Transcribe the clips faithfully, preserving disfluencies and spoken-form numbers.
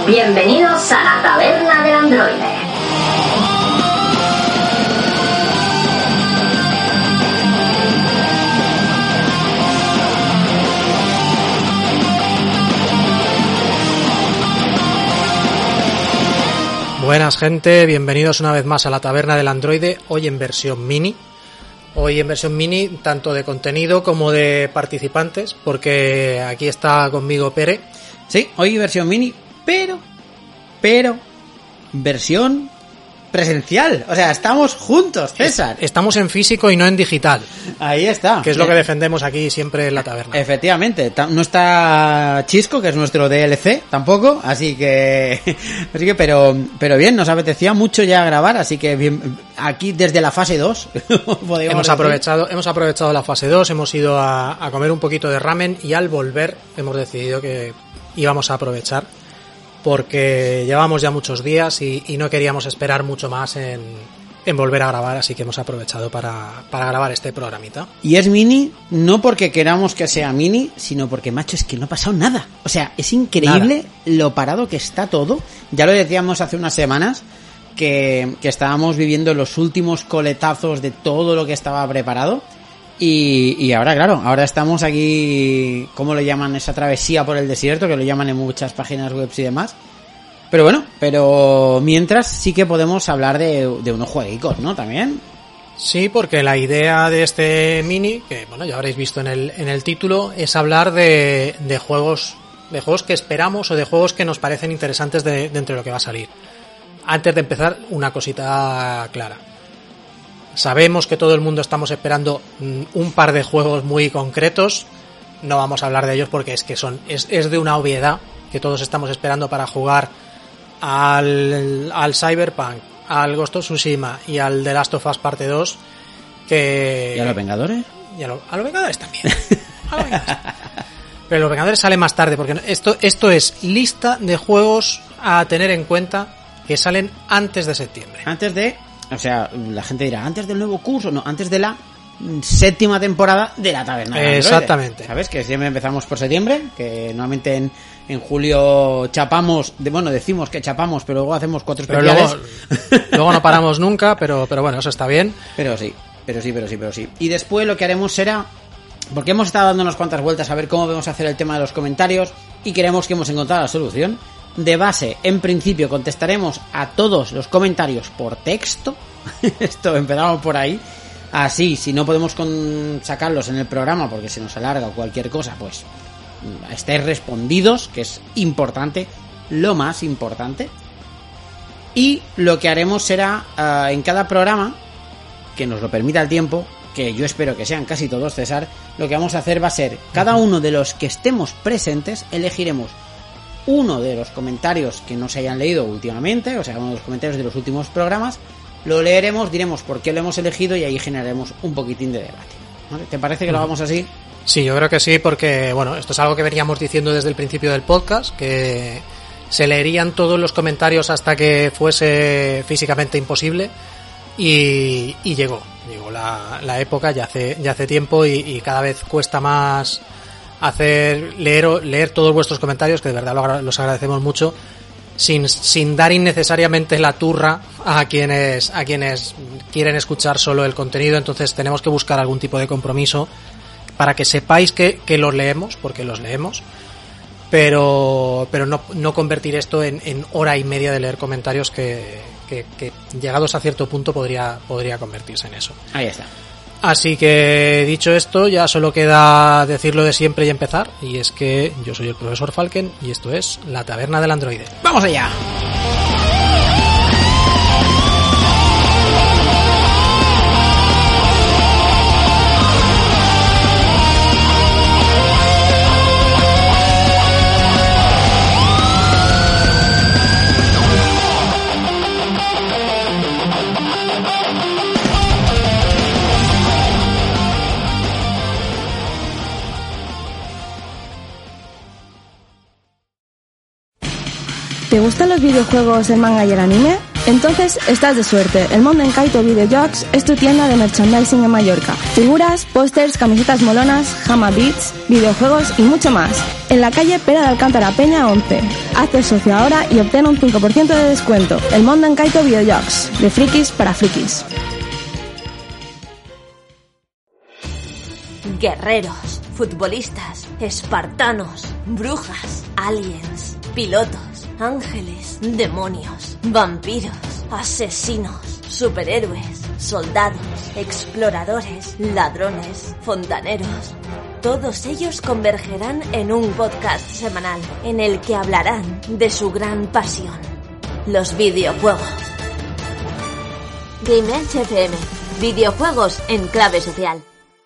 Bienvenidos a la Taberna del Androide. Buenas gente, bienvenidos una vez más a la Taberna del Androide, hoy en versión mini. Hoy en versión mini, tanto de contenido como de participantes, porque aquí está conmigo Pere. Sí, hoy versión mini, pero, pero, versión presencial. O sea, estamos juntos, César. Estamos en físico y no en digital. Ahí está. Que es lo que defendemos aquí siempre en la taberna. Efectivamente. No está Chisco, que es nuestro D L C, tampoco. Así que, así que, pero, pero bien, nos apetecía mucho ya grabar, así que bien, aquí desde la fase dos. hemos aprovechado, hemos aprovechado la fase dos, hemos ido a, a comer un poquito de ramen y al volver hemos decidido que íbamos a aprovechar. Porque llevamos ya muchos días y, y no queríamos esperar mucho más en, en volver a grabar, así que hemos aprovechado para, para grabar este programita. Y es mini, no porque queramos que sea mini, sino porque, macho, es que no ha pasado nada. O sea, es increíble nada. Lo parado que está todo. Ya lo decíamos hace unas semanas, que, que estábamos viviendo los últimos coletazos de todo lo que estaba preparado. Y, y ahora, claro, ahora estamos aquí, ¿cómo lo llaman? Esa travesía por el desierto, que lo llaman en muchas páginas web y demás. Pero bueno, pero mientras sí que podemos hablar de, de unos jueguicos, ¿no? También. Sí, porque la idea de este mini, que bueno, ya habréis visto en el, en el título, es hablar de, de juegos, de juegos que esperamos o de juegos que nos parecen interesantes de, de entre lo que va a salir. Antes de empezar, una cosita clara. Sabemos que todo el mundo estamos esperando un par de juegos muy concretos. No vamos a hablar de ellos porque es que son es, es de una obviedad que todos estamos esperando para jugar al, al Cyberpunk, al Ghost of Tsushima y al The Last of Us Parte dos. Que... ¿Y a los Vengadores? Y a, lo, a los Vengadores también. A los Vengadores. Pero los Vengadores salen más tarde porque esto, esto es lista de juegos a tener en cuenta que salen antes de septiembre. Antes de... O sea, la gente dirá, antes del nuevo curso, no, antes de la séptima temporada de la Taberna. Exactamente. ¿Sabes? Que siempre empezamos por septiembre, que normalmente en, en julio chapamos, de, bueno, decimos que chapamos, pero luego hacemos cuatro especiales. Pero luego, luego no paramos nunca, pero, pero bueno, eso está bien. Pero sí, pero sí, pero sí, pero sí. Y después lo que haremos será, porque hemos estado dando unas cuantas vueltas a ver cómo vamos a hacer el tema de los comentarios y creemos que hemos encontrado la solución. De base, en principio, contestaremos a todos los comentarios por texto. Esto empezamos por ahí. Así, si no podemos con sacarlos en el programa porque se nos alarga o cualquier cosa, pues estéis respondidos, que es importante, lo más importante. Y lo que haremos será, uh, en cada programa, que nos lo permita el tiempo, que yo espero que sean casi todos, César, lo que vamos a hacer va a ser, cada uno de los que estemos presentes, elegiremos uno de los comentarios que no se hayan leído últimamente, o sea, uno de los comentarios de los últimos programas, lo leeremos, diremos por qué lo hemos elegido y ahí generaremos un poquitín de debate. ¿Vale? ¿Te parece que lo hagamos así? Sí, yo creo que sí, porque bueno, esto es algo que veníamos diciendo desde el principio del podcast, que se leerían todos los comentarios hasta que fuese físicamente imposible y, y llegó, llegó la, la época, ya hace, ya hace tiempo y, y cada vez cuesta más hacer leer leer todos vuestros comentarios, que de verdad lo, los agradecemos mucho, sin sin dar innecesariamente la turra a quienes a quienes quieren escuchar solo el contenido. Entonces tenemos que buscar algún tipo de compromiso para que sepáis que, que los leemos, porque los leemos, pero pero no, no convertir esto en, en hora y media de leer comentarios que, que, que llegados a cierto punto podría podría convertirse en eso. Ahí está. Así que, dicho esto, ya solo queda decirlo de siempre y empezar, y es que yo soy el profesor Falken y esto es La Taberna del Androide. ¡Vamos allá! ¿Te gustan los videojuegos, el manga y el anime? Entonces estás de suerte. El Mondo en Kaito Videojocs es tu tienda de merchandising en Mallorca. Figuras, pósters, camisetas molonas, Hama Beats, videojuegos y mucho más. En la calle Pera de Alcántara Peña once. Hazte socio ahora y obtén un cinco por ciento de descuento. El Mondo en Kaito Videojocs. De frikis para frikis. Guerreros, futbolistas, espartanos, brujas, aliens, pilotos, ángeles, demonios, vampiros, asesinos, superhéroes, soldados, exploradores, ladrones, fontaneros. Todos ellos convergerán en un podcast semanal en el que hablarán de su gran pasión, los videojuegos. Game Edge F M, videojuegos en clave social.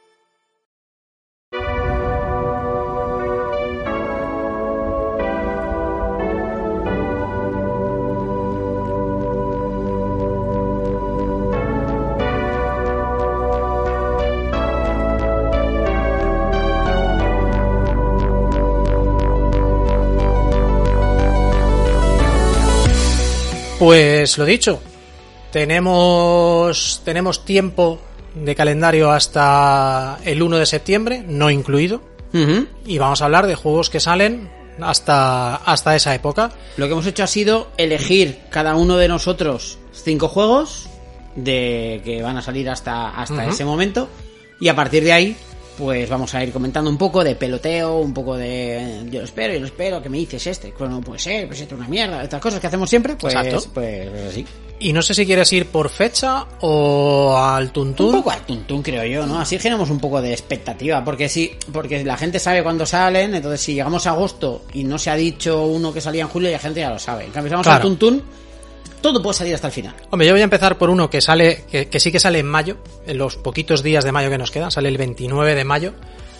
Pues lo dicho, tenemos tenemos tiempo de calendario hasta el uno de septiembre, no incluido, uh-huh. Y vamos a hablar de juegos que salen hasta, hasta esa época. Lo que hemos hecho ha sido elegir cada uno de nosotros cinco juegos de que van a salir hasta, hasta uh-huh. ese momento, y a partir de ahí pues vamos a ir comentando un poco de peloteo, un poco de yo lo espero, yo lo espero, que me dices este, pues no puede ser, pues esto es una mierda, estas cosas que hacemos siempre, pues, pues así. Y no sé si quieres ir por fecha o al tuntún. Un poco al tuntún, creo yo, ¿no? Así generamos un poco de expectativa, porque sí, porque la gente sabe cuándo salen, entonces si llegamos a agosto y no se ha dicho uno que salía en julio, la gente ya lo sabe. En cambio, si vamos claro. al tuntún, todo puede salir hasta el final. Hombre, yo voy a empezar por uno que sale, que, que sí que sale en mayo, en los poquitos días de mayo que nos quedan, sale el veintinueve de mayo,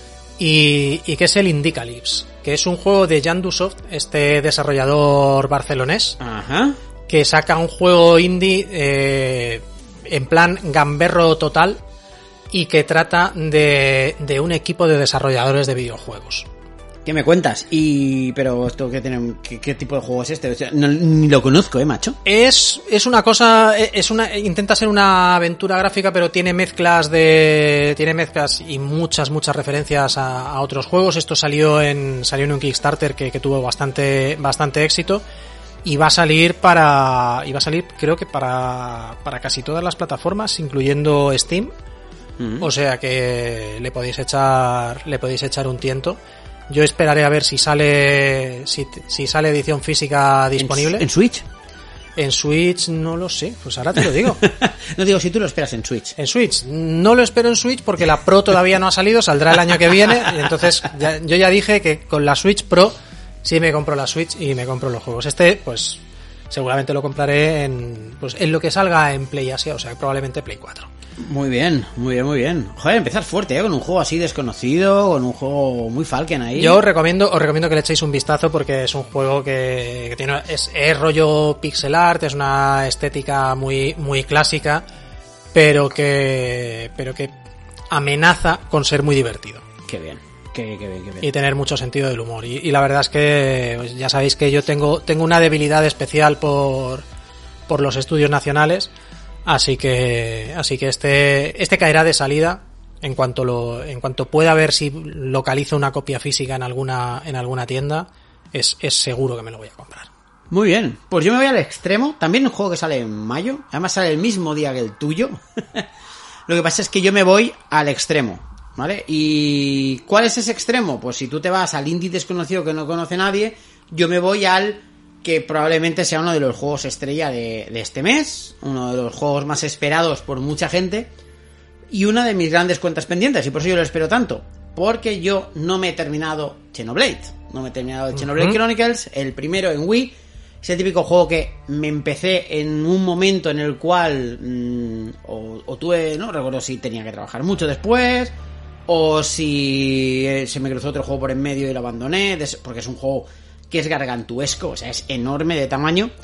y, y que es el Indicalypse, que es un juego de Yandusoft, este desarrollador barcelonés, Ajá. que saca un juego indie eh, en plan gamberro total y que trata de, de un equipo de desarrolladores de videojuegos. ¿Qué me cuentas? Y pero esto qué tiene, qué, qué tipo de juego es este, o sea, no, ni lo conozco, eh, macho. Es es una cosa, es una intenta ser una aventura gráfica, pero tiene mezclas de tiene mezclas y muchas muchas referencias a, a otros juegos. Esto salió en salió en un Kickstarter que, que tuvo bastante bastante éxito y va a salir para y va a salir creo que para para casi todas las plataformas, incluyendo Steam. Mm-hmm. O sea que le podéis echar le podéis echar un tiento. Yo esperaré a ver si sale si, si sale edición física disponible. ¿En, en Switch? En Switch no lo sé, pues ahora te lo digo. No digo si tú lo esperas en Switch. En Switch, no lo espero en Switch porque la Pro todavía no ha salido, saldrá el año que viene, y entonces ya, yo ya dije que con la Switch Pro sí me compro la Switch y me compro los juegos. Este, pues seguramente lo compraré en pues en lo que salga en Play Asia, o sea, probablemente Play cuatro. Muy bien, muy bien, muy bien. Joder, empezar fuerte, ¿eh? Con un juego así desconocido, con un juego muy Falken ahí. Yo os recomiendo, os recomiendo que le echéis un vistazo porque es un juego que, que tiene es, es rollo pixel art, es una estética muy muy clásica, pero que pero que amenaza con ser muy divertido. Qué bien. Qué, qué bien, qué bien. Y tener mucho sentido del humor. Y, y la verdad es que pues, ya sabéis que yo tengo tengo una debilidad especial por por los estudios nacionales. Así que así que este este caerá de salida en cuanto lo en cuanto pueda ver si localizo una copia física en alguna en alguna tienda, es es seguro que me lo voy a comprar. Muy bien, pues yo me voy al extremo, también un juego que sale en mayo, además sale el mismo día que el tuyo. Lo que pasa es que yo me voy al extremo, ¿vale? ¿Y cuál es ese extremo? Pues si tú te vas al indie desconocido que no conoce nadie, yo me voy al que probablemente sea uno de los juegos estrella de, de este mes, uno de los juegos más esperados por mucha gente y una de mis grandes cuentas pendientes, y por eso yo lo espero tanto, porque yo no me he terminado Xenoblade, no me he terminado el Xenoblade uh-huh. Chronicles, el primero en Wii. Es el típico juego que me empecé en un momento en el cual mmm, o, o tuve, no recuerdo si tenía que trabajar mucho después o si se me cruzó otro juego por en medio y lo abandoné, porque es un juego que es gargantuesco, o sea, es enorme de tamaño,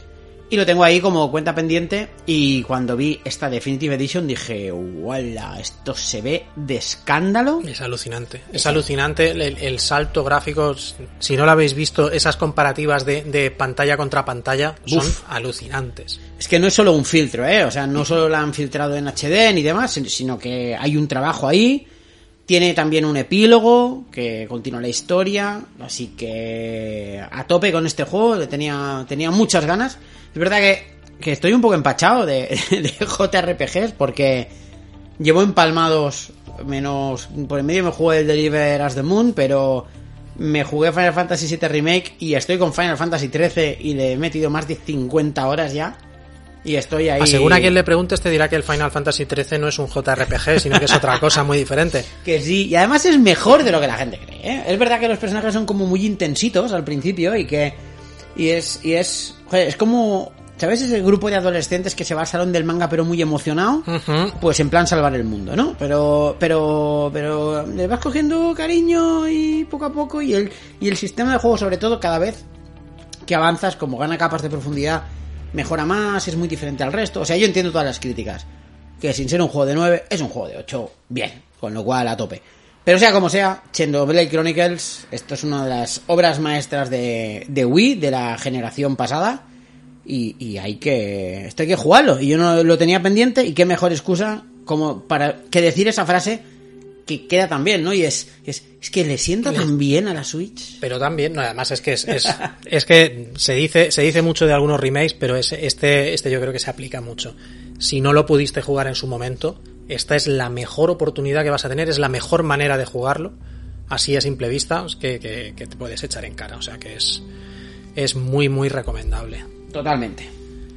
Y lo tengo ahí como cuenta pendiente. Y cuando vi esta Definitive Edition dije, ¡wala! Esto se ve de escándalo. Es alucinante. Es alucinante el, el salto gráfico. Si no lo habéis visto, esas comparativas de, de pantalla contra pantalla son Uf. alucinantes. Es que no es solo un filtro, ¿eh? O sea, no solo la han filtrado en H D ni demás, sino que hay un trabajo ahí. Tiene también un epílogo que continúa la historia. Así que a tope con este juego. Tenía, tenía muchas ganas. Es verdad que, que estoy un poco empachado de, de J R P Gs porque llevo empalmados menos... Por el medio me jugué el Deliver Us the Moon, pero me jugué Final Fantasy siete Remake y estoy con Final Fantasy trece y le he metido más de cincuenta horas ya. Y estoy ahí... A según a quien le preguntes te dirá que el Final Fantasy trece no es un J R P G, sino que es otra cosa muy diferente. Que sí, y además es mejor de lo que la gente cree, ¿eh? Es verdad que los personajes son como muy intensitos al principio y que... Y es... Y es joder, es como... ¿Sabes ese grupo de adolescentes que se va al salón del manga pero muy emocionado? Uh-huh. Pues en plan salvar el mundo, ¿no? Pero pero pero le vas cogiendo cariño y poco a poco y el y el sistema de juego, sobre todo, cada vez que avanzas, como gana capas de profundidad, mejora más, es muy diferente al resto. O sea, yo entiendo todas las críticas, que sin ser un juego de nueve es un juego de ocho, bien, con lo cual a tope. Pero sea como sea, Xenoblade Chronicles, esto es una de las obras maestras de, de Wii, de la generación pasada. Y, y hay que esto hay que jugarlo, y yo no lo tenía pendiente, y qué mejor excusa como para que decir esa frase que queda tan bien, ¿no? Y es es, es que le sienta tan bien a la Switch. Pero también, no, además es que es, es, es que se dice se dice mucho de algunos remakes, pero es, este este yo creo que se aplica mucho. Si no lo pudiste jugar en su momento, esta es la mejor oportunidad que vas a tener, es la mejor manera de jugarlo, así a simple vista, que, que, que te puedes echar en cara, o sea que es es muy muy recomendable. Totalmente.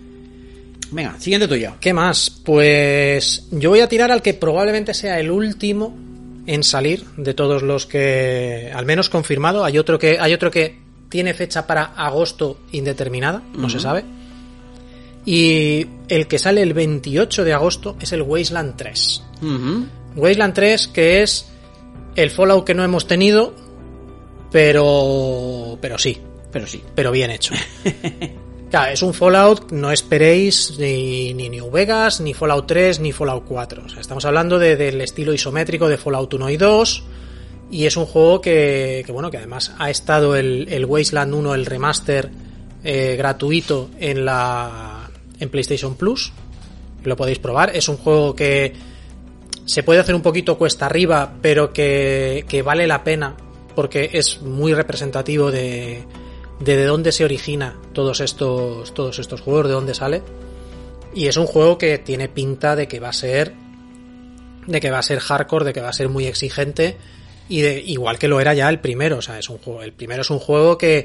Venga, siguiente tuyo. ¿Qué más? Pues yo voy a tirar al que probablemente sea el último en salir de todos los que, al menos confirmado. Hay otro que hay otro que tiene fecha para agosto indeterminada, no uh-huh. se sabe. Y el que sale el veintiocho de agosto es el Wasteland tres. Uh-huh. Wasteland tres, que es el Fallout que no hemos tenido, pero pero sí, pero sí, pero bien hecho. Claro, es un Fallout, no esperéis ni, ni New Vegas, ni Fallout tres, ni Fallout cuatro. O sea, estamos hablando de, del estilo isométrico de Fallout uno y dos. Y es un juego que, que bueno, que además ha estado el, el Wasteland uno, el remaster eh, gratuito en la en PlayStation Plus. Lo podéis probar. Es un juego que se puede hacer un poquito cuesta arriba, pero que, que vale la pena porque es muy representativo de... de de dónde se origina todos estos todos estos juegos, de dónde sale, y es un juego que tiene pinta de que va a ser de que va a ser hardcore, de que va a ser muy exigente, y de, igual que lo era ya el primero. O sea, es un juego, el primero es un juego que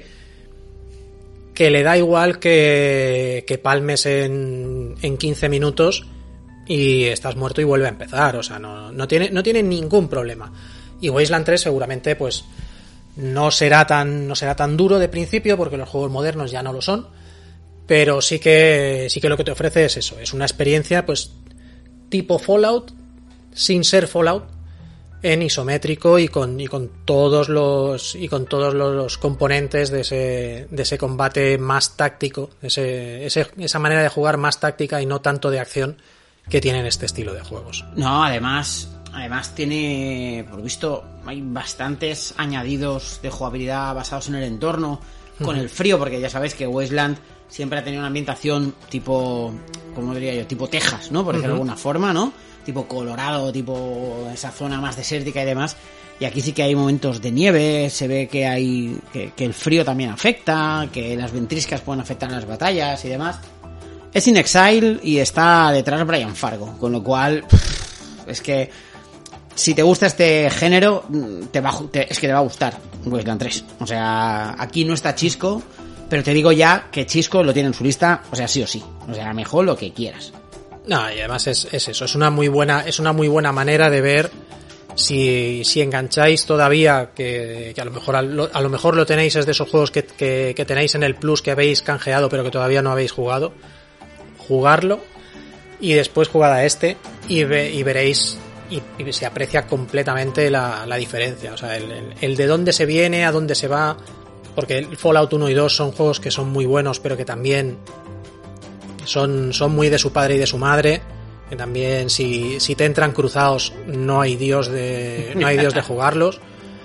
que le da igual que, que palmes en, en quince minutos y estás muerto y vuelve a empezar. O sea, no, no tiene no tiene ningún problema. Y Wasteland tres seguramente pues no será tan no será tan duro de principio, porque los juegos modernos ya no lo son, pero sí que sí que lo que te ofrece es eso, es una experiencia pues tipo Fallout sin ser Fallout, en isométrico y con y con todos los y con todos los componentes de ese de ese combate más táctico, ese, ese esa manera de jugar más táctica y no tanto de acción que tienen este estilo de juegos. No, además Además tiene, por visto, hay bastantes añadidos de jugabilidad basados en el entorno, con uh-huh. el frío, porque ya sabéis que Wasteland siempre ha tenido una ambientación tipo, ¿cómo diría yo? Tipo Texas, ¿no? Por decirlo uh-huh. de alguna forma, ¿no? Tipo Colorado, tipo esa zona más desértica y demás. Y aquí sí que hay momentos de nieve, se ve que hay que, que el frío también afecta, que las ventiscas pueden afectar en las batallas y demás. Es In Exile y está detrás Brian Fargo, con lo cual pff, es que si te gusta este género, te va, te, es que te va a gustar Wasteland tres. O sea, aquí no está Chisco, pero te digo ya que Chisco lo tiene en su lista, o sea, sí o sí. O sea, mejor lo que quieras. No, y además es, es eso, es una muy buena, es una muy buena manera de ver si, si engancháis todavía, que, que a lo mejor a lo, a lo mejor lo tenéis, es de esos juegos que, que, que tenéis en el Plus, que habéis canjeado pero que todavía no habéis jugado. Jugarlo y después jugad a este y, ve, y veréis. Y, y se aprecia completamente la, la diferencia, o sea, el, el, el de dónde se viene, a dónde se va, porque el Fallout uno y dos son juegos que son muy buenos, pero que también son, son muy de su padre y de su madre, que también si, si te entran cruzados no hay Dios de, no hay Dios de jugarlos.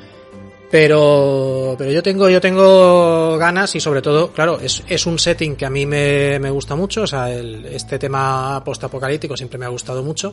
Pero, pero yo tengo, yo tengo ganas y sobre todo, claro, es, es un setting que a mí me, me gusta mucho, o sea, el, este tema postapocalíptico siempre me ha gustado mucho.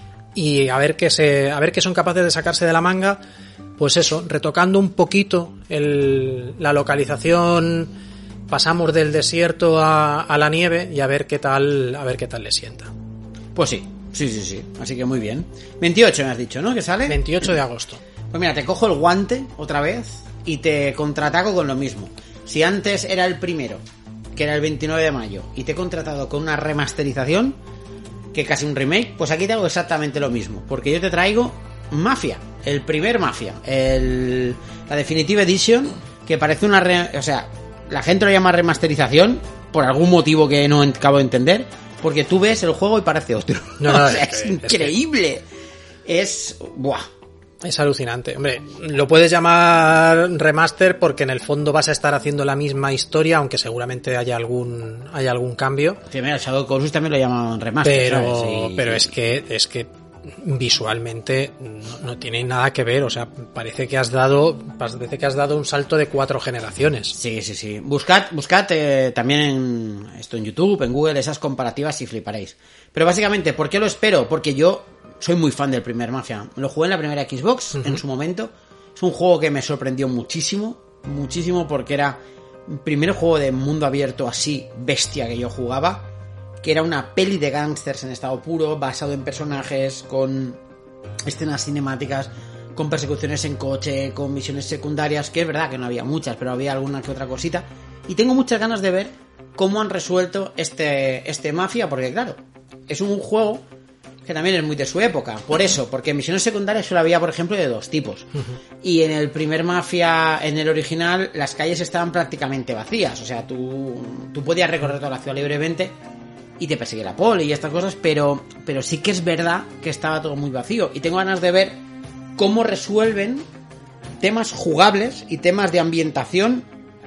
Y a ver qué se, a ver qué son capaces de sacarse de la manga, pues eso, retocando un poquito el, la localización, pasamos del desierto a, a la nieve y a ver qué tal, a ver qué tal le sienta. Pues sí, sí, sí, sí, así que muy bien. veintiocho me has dicho, ¿no? ¿Que sale? veintiocho de agosto. Pues mira, te cojo el guante otra vez y te contraataco con lo mismo. Si antes era el primero, que era el veintinueve de mayo, y te he contratado con una remasterización, que casi un remake, pues aquí te hago exactamente lo mismo. Porque yo te traigo Mafia, el primer Mafia, el, la Definitive Edition, que parece una... Re, o sea, la gente lo llama remasterización, por algún motivo que no acabo de entender, porque tú ves el juego y parece otro. No, no, o sea, es, es increíble. Que... Es... Buah. Es alucinante. Hombre, lo puedes llamar remaster porque en el fondo vas a estar haciendo la misma historia, aunque seguramente haya algún haya algún cambio. Sí, mira, el Shadow of the Colossus también lo llaman remaster. Pero, sí, pero sí. es que es que visualmente no, no tiene nada que ver. O sea, parece que has dado parece que has dado un salto de cuatro generaciones. Sí, sí, sí. Buscad, buscad eh, también en, esto en YouTube, en Google, esas comparativas y fliparéis. Pero básicamente, ¿por qué lo espero? Porque yo soy muy fan del primer Mafia. Lo jugué en la primera Xbox, uh-huh. en su momento. Es un juego que me sorprendió muchísimo. Muchísimo porque era el primer juego de mundo abierto así, bestia, que yo jugaba. Que era una peli de gángsters en estado puro, basado en personajes, con escenas cinemáticas, con persecuciones en coche, con misiones secundarias, que es verdad que no había muchas, pero había alguna que otra cosita. Y tengo muchas ganas de ver cómo han resuelto este, este Mafia, porque claro, es un juego que también es muy de su época, por eso, porque en misiones secundarias solo había, por ejemplo, de dos tipos. Uh-huh. Y en el primer Mafia, en el original, las calles estaban prácticamente vacías, o sea, tú, tú podías recorrer toda la ciudad libremente y te persigue la poli y estas cosas, pero, pero sí que es verdad que estaba todo muy vacío, y tengo ganas de ver cómo resuelven temas jugables y temas de ambientación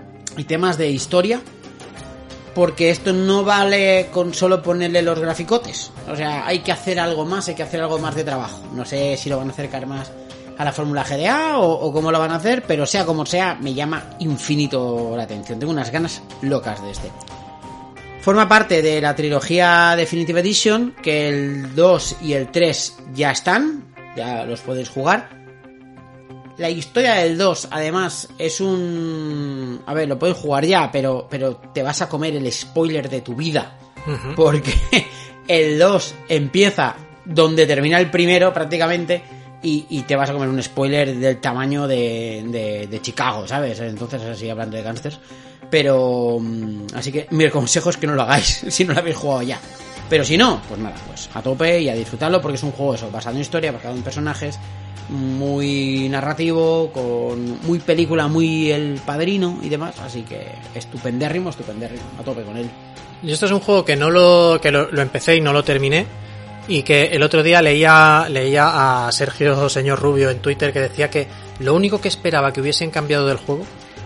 y temas de historia, porque esto no vale con solo ponerle los graficotes. O sea, hay que hacer algo más, hay que hacer algo más de trabajo. No sé si lo van a acercar más a la fórmula G D A o, o cómo lo van a hacer, pero sea como sea, me llama infinito la atención. Tengo unas ganas locas de este. Forma parte de la trilogía Definitive Edition, que el dos y el tres ya están, ya los podéis jugar. La historia del dos, además, es un... A ver, lo puedes jugar ya, pero, pero te vas a comer el spoiler de tu vida. Uh-huh. Porque el dos empieza donde termina el primero, prácticamente, y, y te vas a comer un spoiler del tamaño de, de, de Chicago, ¿sabes? Entonces, así hablando de gángsters. Pero... Así que mi consejo es que no lo hagáis, si no lo habéis jugado ya. Pero si no, pues nada, pues a tope y a disfrutarlo, porque es un juego eso, basado en historia, basado en personajes, muy narrativo, con muy película, muy El Padrino y demás, así que estupendérrimo, estupendérrimo, a tope con él. Y esto es un juego que no lo que lo, lo empecé y no lo terminé, y que el otro día leía leía a Sergio Señor Rubio en Twitter, que decía que lo único que esperaba que hubiesen cambiado del juego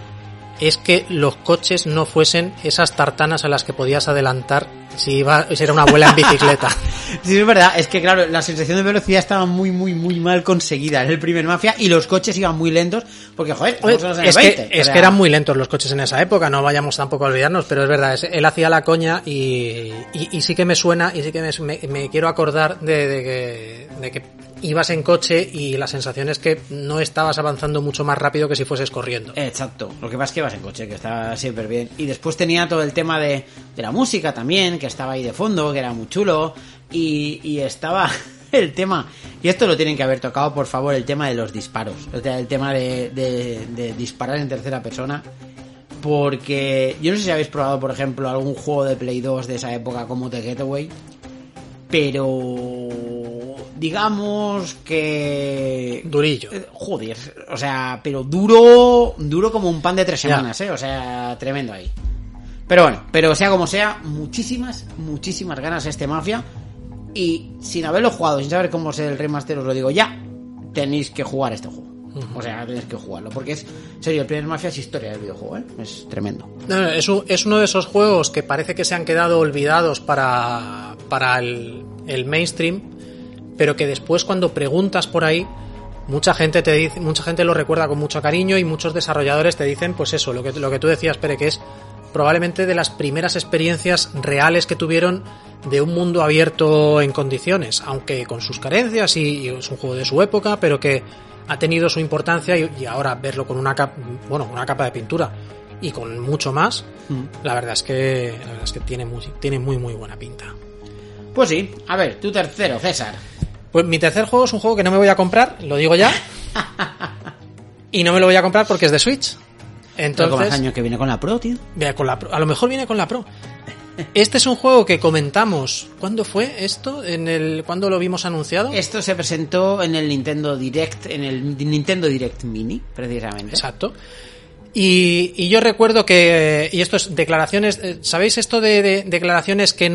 es que los coches no fuesen esas tartanas a las que podías adelantar si iba, si era una abuela en bicicleta. Sí, es verdad, es que claro, la sensación de velocidad estaba muy, muy, muy mal conseguida en el primer Mafia, y los coches iban muy lentos, porque joder, Oye, en es, el veinte, que, es sea... que eran muy lentos los coches en esa época, no vayamos tampoco a olvidarnos, pero es verdad, es, él hacía la coña y, y, y sí que me suena, y sí que me, me, me quiero acordar de, de, que, de que ibas en coche y la sensación es que no estabas avanzando mucho más rápido que si fueses corriendo. Exacto, lo que pasa es que ibas en coche, que está súper bien. Y después tenía todo el tema de, de la música también, que estaba ahí de fondo, que era muy chulo, y, y estaba el tema, y esto lo tienen que haber tocado, por favor, el tema de los disparos, o sea, el tema de, de, de disparar en tercera persona, porque yo no sé si habéis probado, por ejemplo, algún juego de Play dos de esa época como The Getaway, pero digamos que... Durillo. Joder, o sea, pero duro, duro como un pan de tres semanas, ¿eh? O sea, tremendo ahí. Pero bueno, pero sea como sea, muchísimas, muchísimas ganas este Mafia. Y sin haberlo jugado, sin saber cómo es el remaster, os lo digo ya, tenéis que jugar este juego. O sea, tienes que jugarlo, porque es, en serio, el primer Mafia es historia del videojuego, ¿eh? Es tremendo. No, no, es, un, es uno de esos juegos que parece que se han quedado olvidados para, para el, el mainstream, pero que después cuando preguntas por ahí, mucha gente te dice, mucha gente lo recuerda con mucho cariño y muchos desarrolladores te dicen, pues eso, lo que, lo que tú decías, Pere, que es probablemente de las primeras experiencias reales que tuvieron de un mundo abierto en condiciones, aunque con sus carencias y, y es un juego de su época, pero que ha tenido su importancia y, y ahora verlo con una capa, bueno, una capa de pintura y con mucho más, mm. la verdad es que la verdad es que tiene muy, tiene muy muy buena pinta. Pues sí, a ver, tu tercero, César. Pues mi tercer juego es un juego que no me voy a comprar, lo digo ya. Y no me lo voy a comprar porque es de Switch. Entonces, con los años que viene con la Pro, tío. Con la Pro, a lo mejor viene con la Pro. Este es un juego que comentamos. ¿Cuándo fue esto? ¿En el cuándo lo vimos anunciado? Esto se presentó en el Nintendo Direct, en el Nintendo Direct Mini, precisamente. Exacto. Y, y yo recuerdo que, y esto es declaraciones, ¿sabéis esto de, de declaraciones que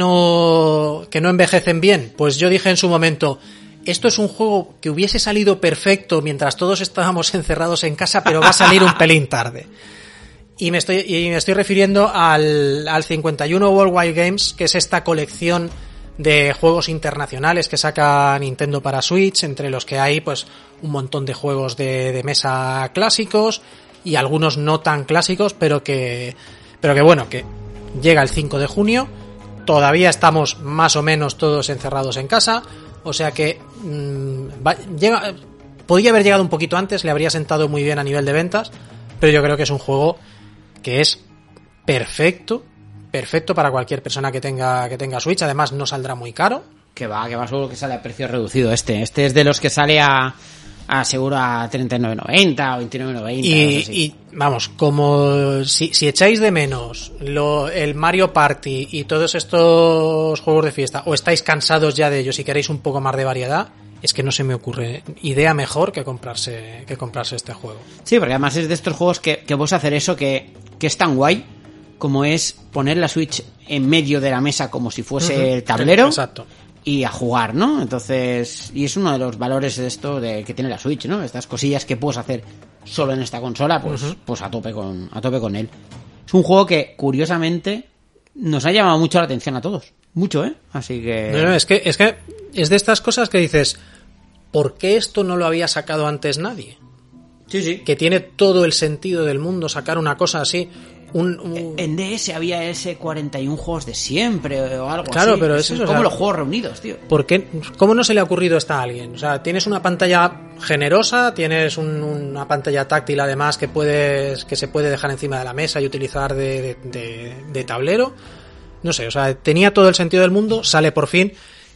no, que no envejecen bien? Pues yo dije en su momento, esto es un juego que hubiese salido perfecto mientras todos estábamos encerrados en casa, pero va a salir un pelín tarde. Y me estoy, y me estoy refiriendo al, al cincuenta y uno Worldwide Games, que es esta colección de juegos internacionales que saca Nintendo para Switch, entre los que hay pues un montón de juegos de, de mesa clásicos y algunos no tan clásicos, pero que, pero que bueno, que llega el cinco de junio, todavía estamos más o menos todos encerrados en casa, o sea que mmm, va, llega, podría haber llegado un poquito antes, le habría sentado muy bien a nivel de ventas, pero yo creo que es un juego que es perfecto, perfecto para cualquier persona que tenga que tenga Switch. Además no saldrá muy caro. Que va, que va, seguro que sale a precio reducido este. Este es de los que sale a, a seguro a treinta y nueve noventa o veintinueve noventa. Y, y vamos, como si, si echáis de menos lo, el Mario Party y todos estos juegos de fiesta, o estáis cansados ya de ellos y queréis un poco más de variedad, es que no se me ocurre idea mejor que comprarse que comprarse este juego. Sí, porque además es de estos juegos que, que vos hacer eso que, que es tan guay como es poner la Switch en medio de la mesa como si fuese uh-huh. el tablero. Exacto. Y a jugar, ¿no? Entonces, y es uno de los valores de esto de que tiene la Switch, ¿no? Estas cosillas que puedes hacer solo en esta consola, pues, uh-huh. pues a tope con a tope con él. Es un juego que curiosamente nos ha llamado mucho la atención a todos. Mucho, ¿eh? Así que... No, no, es que es que es de estas cosas que dices, ¿por qué esto no lo había sacado antes nadie? Sí, sí. Que tiene todo el sentido del mundo sacar una cosa así. Un, un... En D S había ese cuarenta y uno juegos de siempre o algo claro, así. Pero es eso, como o sea, los juegos reunidos, tío. ¿Por qué? ¿Cómo no se le ha ocurrido esto a alguien? O sea, tienes una pantalla generosa, tienes un, una pantalla táctil además que puedes que se puede dejar encima de la mesa y utilizar de, de, de, de tablero. No sé, o sea, tenía todo el sentido del mundo, sale por fin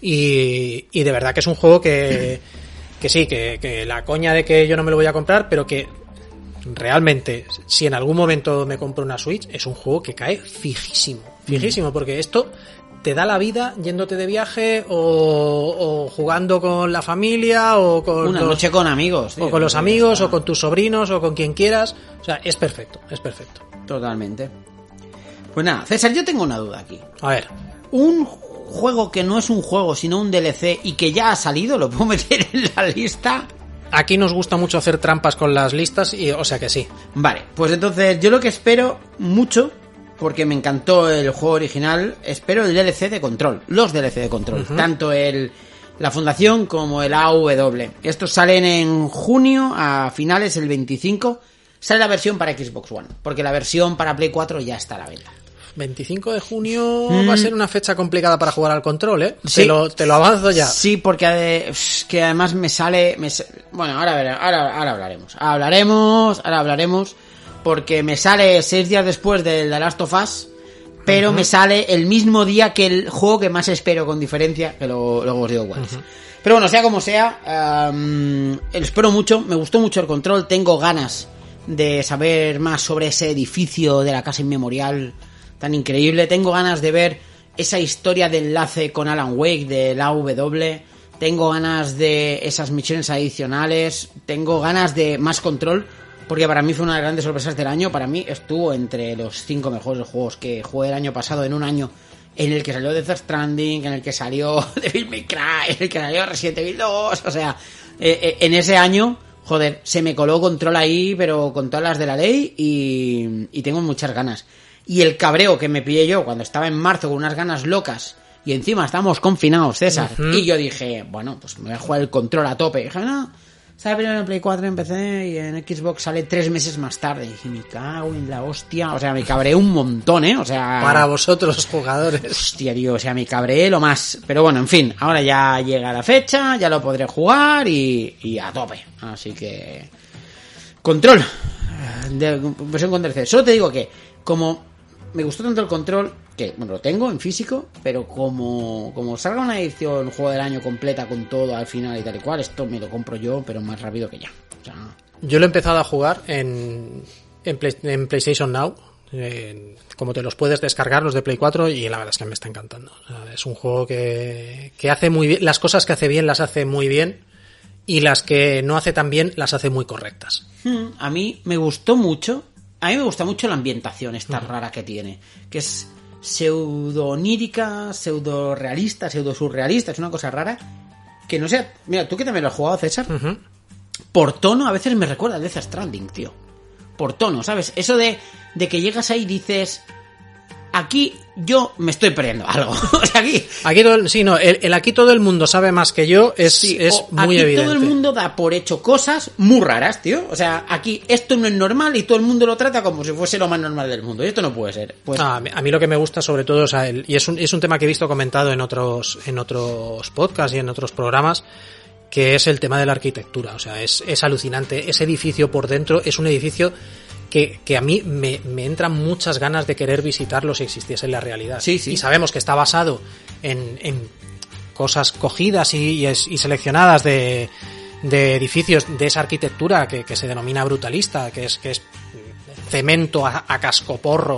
y, y de verdad que es un juego que, que sí, que, que la coña de que yo no me lo voy a comprar, pero que realmente, si en algún momento me compro una Switch, es un juego que cae fijísimo, fijísimo, porque esto te da la vida yéndote de viaje o, o jugando con la familia o con una los, noche con amigos, tío, o con los amigos o con tus sobrinos o con quien quieras, o sea, es perfecto, es perfecto. Totalmente. Pues nada, César, yo tengo una duda aquí. A ver, un juego que no es un juego sino un D L C y que ya ha salido, ¿lo puedo meter en la lista? Aquí nos gusta mucho hacer trampas con las listas, y o sea que sí. Vale, pues entonces yo lo que espero mucho, porque me encantó el juego original, espero el D L C de Control, los D L C de Control, uh-huh. tanto el la Fundación como el A W. Estos salen en junio, a finales, el veinticinco, sale la versión para Xbox One, porque la versión para Play cuatro ya está a la venta. veinticinco de junio mm. va a ser una fecha complicada para jugar al Control, ¿eh? Sí. Te lo, te lo avanzo ya. Sí, porque es que además me sale... Me, bueno, ahora, veré, ahora, ahora hablaremos. Hablaremos, ahora hablaremos, porque me sale seis días después del The Last of Us, pero uh-huh. me sale el mismo día que el juego que más espero con diferencia, que lo, luego os digo cuál es. Uh-huh. Pero bueno, sea como sea, um, espero mucho, me gustó mucho el Control, tengo ganas de saber más sobre ese edificio de la casa inmemorial tan increíble. Tengo ganas de ver esa historia de enlace con Alan Wake del A W. Tengo ganas de esas misiones adicionales. Tengo ganas de más Control, porque para mí fue una de las grandes sorpresas del año. Para mí estuvo entre los cinco mejores juegos que jugué el año pasado, en un año en el que salió Death Stranding, en el que salió Devil May Cry, en el que salió Resident Evil dos. O sea, eh, eh, en ese año joder, se me coló Control ahí, pero con todas las de la ley y, y tengo muchas ganas. Y el cabreo que me pillé yo cuando estaba en marzo con unas ganas locas y encima estábamos confinados, César, uh-huh. y yo dije, bueno, pues me voy a jugar el Control a tope. Y dije, no, sale primero en Play cuatro, en P C y en Xbox sale tres meses más tarde. Y dije, me cago en la hostia. O sea, me cabreé un montón, ¿eh? O sea... Para vosotros, jugadores. Hostia, tío, o sea, me cabreé lo más. Pero bueno, en fin, ahora ya llega la fecha, ya lo podré jugar y, y a tope. Así que... Control. De versión con D L C. Solo te digo que, como me gustó tanto el Control, que bueno, lo tengo en físico, pero como, como salga una edición juego del año completa con todo al final y tal y cual, esto me lo compro yo, pero más rápido que ya. O sea, yo lo he empezado a jugar en, en, Play, en PlayStation Now, en, como te los puedes descargar los de Play cuatro, y la verdad es que me está encantando. O sea, es un juego que, que hace muy bien, las cosas que hace bien las hace muy bien, y las que no hace tan bien las hace muy correctas. A mí me gustó mucho. A mí me gusta mucho la ambientación esta uh-huh. rara que tiene, que es pseudo onírica, pseudo realista, pseudo surrealista, es una cosa rara, que no sé, mira, tú que también lo has jugado, César, uh-huh. por tono a veces me recuerda a Death Stranding, tío, por tono, ¿sabes? Eso de, de que llegas ahí y dices, aquí yo me estoy perdiendo algo. O sea, aquí... Aquí todo el, sí, no, el, el aquí todo el mundo sabe más que yo es, sí, es muy aquí evidente. Aquí todo el mundo da por hecho cosas muy raras, tío. O sea, aquí esto no es normal y todo el mundo lo trata como si fuese lo más normal del mundo. Y esto no puede ser. Pues... Ah, a mí lo que me gusta sobre todo, o sea, el, y es un, es un tema que he visto comentado en otros, en otros podcasts y en otros programas, que es el tema de la arquitectura. O sea, es, es alucinante. Ese edificio por dentro es un edificio... Que, que a mí me, me entran muchas ganas de querer visitarlo si existiese en la realidad. Sí, sí. Y sabemos que está basado en, en cosas cogidas y, y, es, y seleccionadas de, de edificios de esa arquitectura que, que se denomina brutalista, que es, que es cemento a, a cascoporro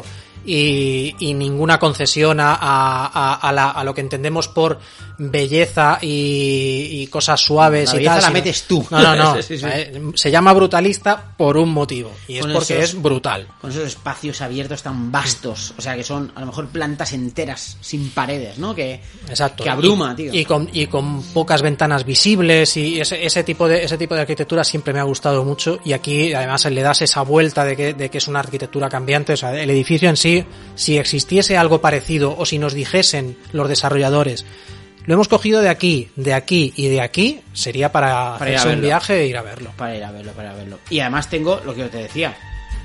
y, y ninguna concesión a, a, a, la, a lo que entendemos por belleza y, y cosas suaves la y tal. La sino... metes tú. No, no, no. sí, sí. Se llama brutalista por un motivo y con es porque esos, es brutal. Con esos espacios abiertos tan vastos, o sea que son a lo mejor plantas enteras sin paredes, ¿no? Que, Exacto. que abruma, y, tío. Y con, y con pocas ventanas visibles y ese, ese tipo de ese tipo de arquitectura siempre me ha gustado mucho y aquí además le das esa vuelta de que, de que es una arquitectura cambiante. O sea, el edificio en sí, si existiese algo parecido o si nos dijesen los desarrolladores lo hemos cogido de aquí, de aquí y de aquí, sería para, para hacerse un viaje e ir a verlo. Para ir a verlo, para verlo. Y además tengo lo que yo te decía,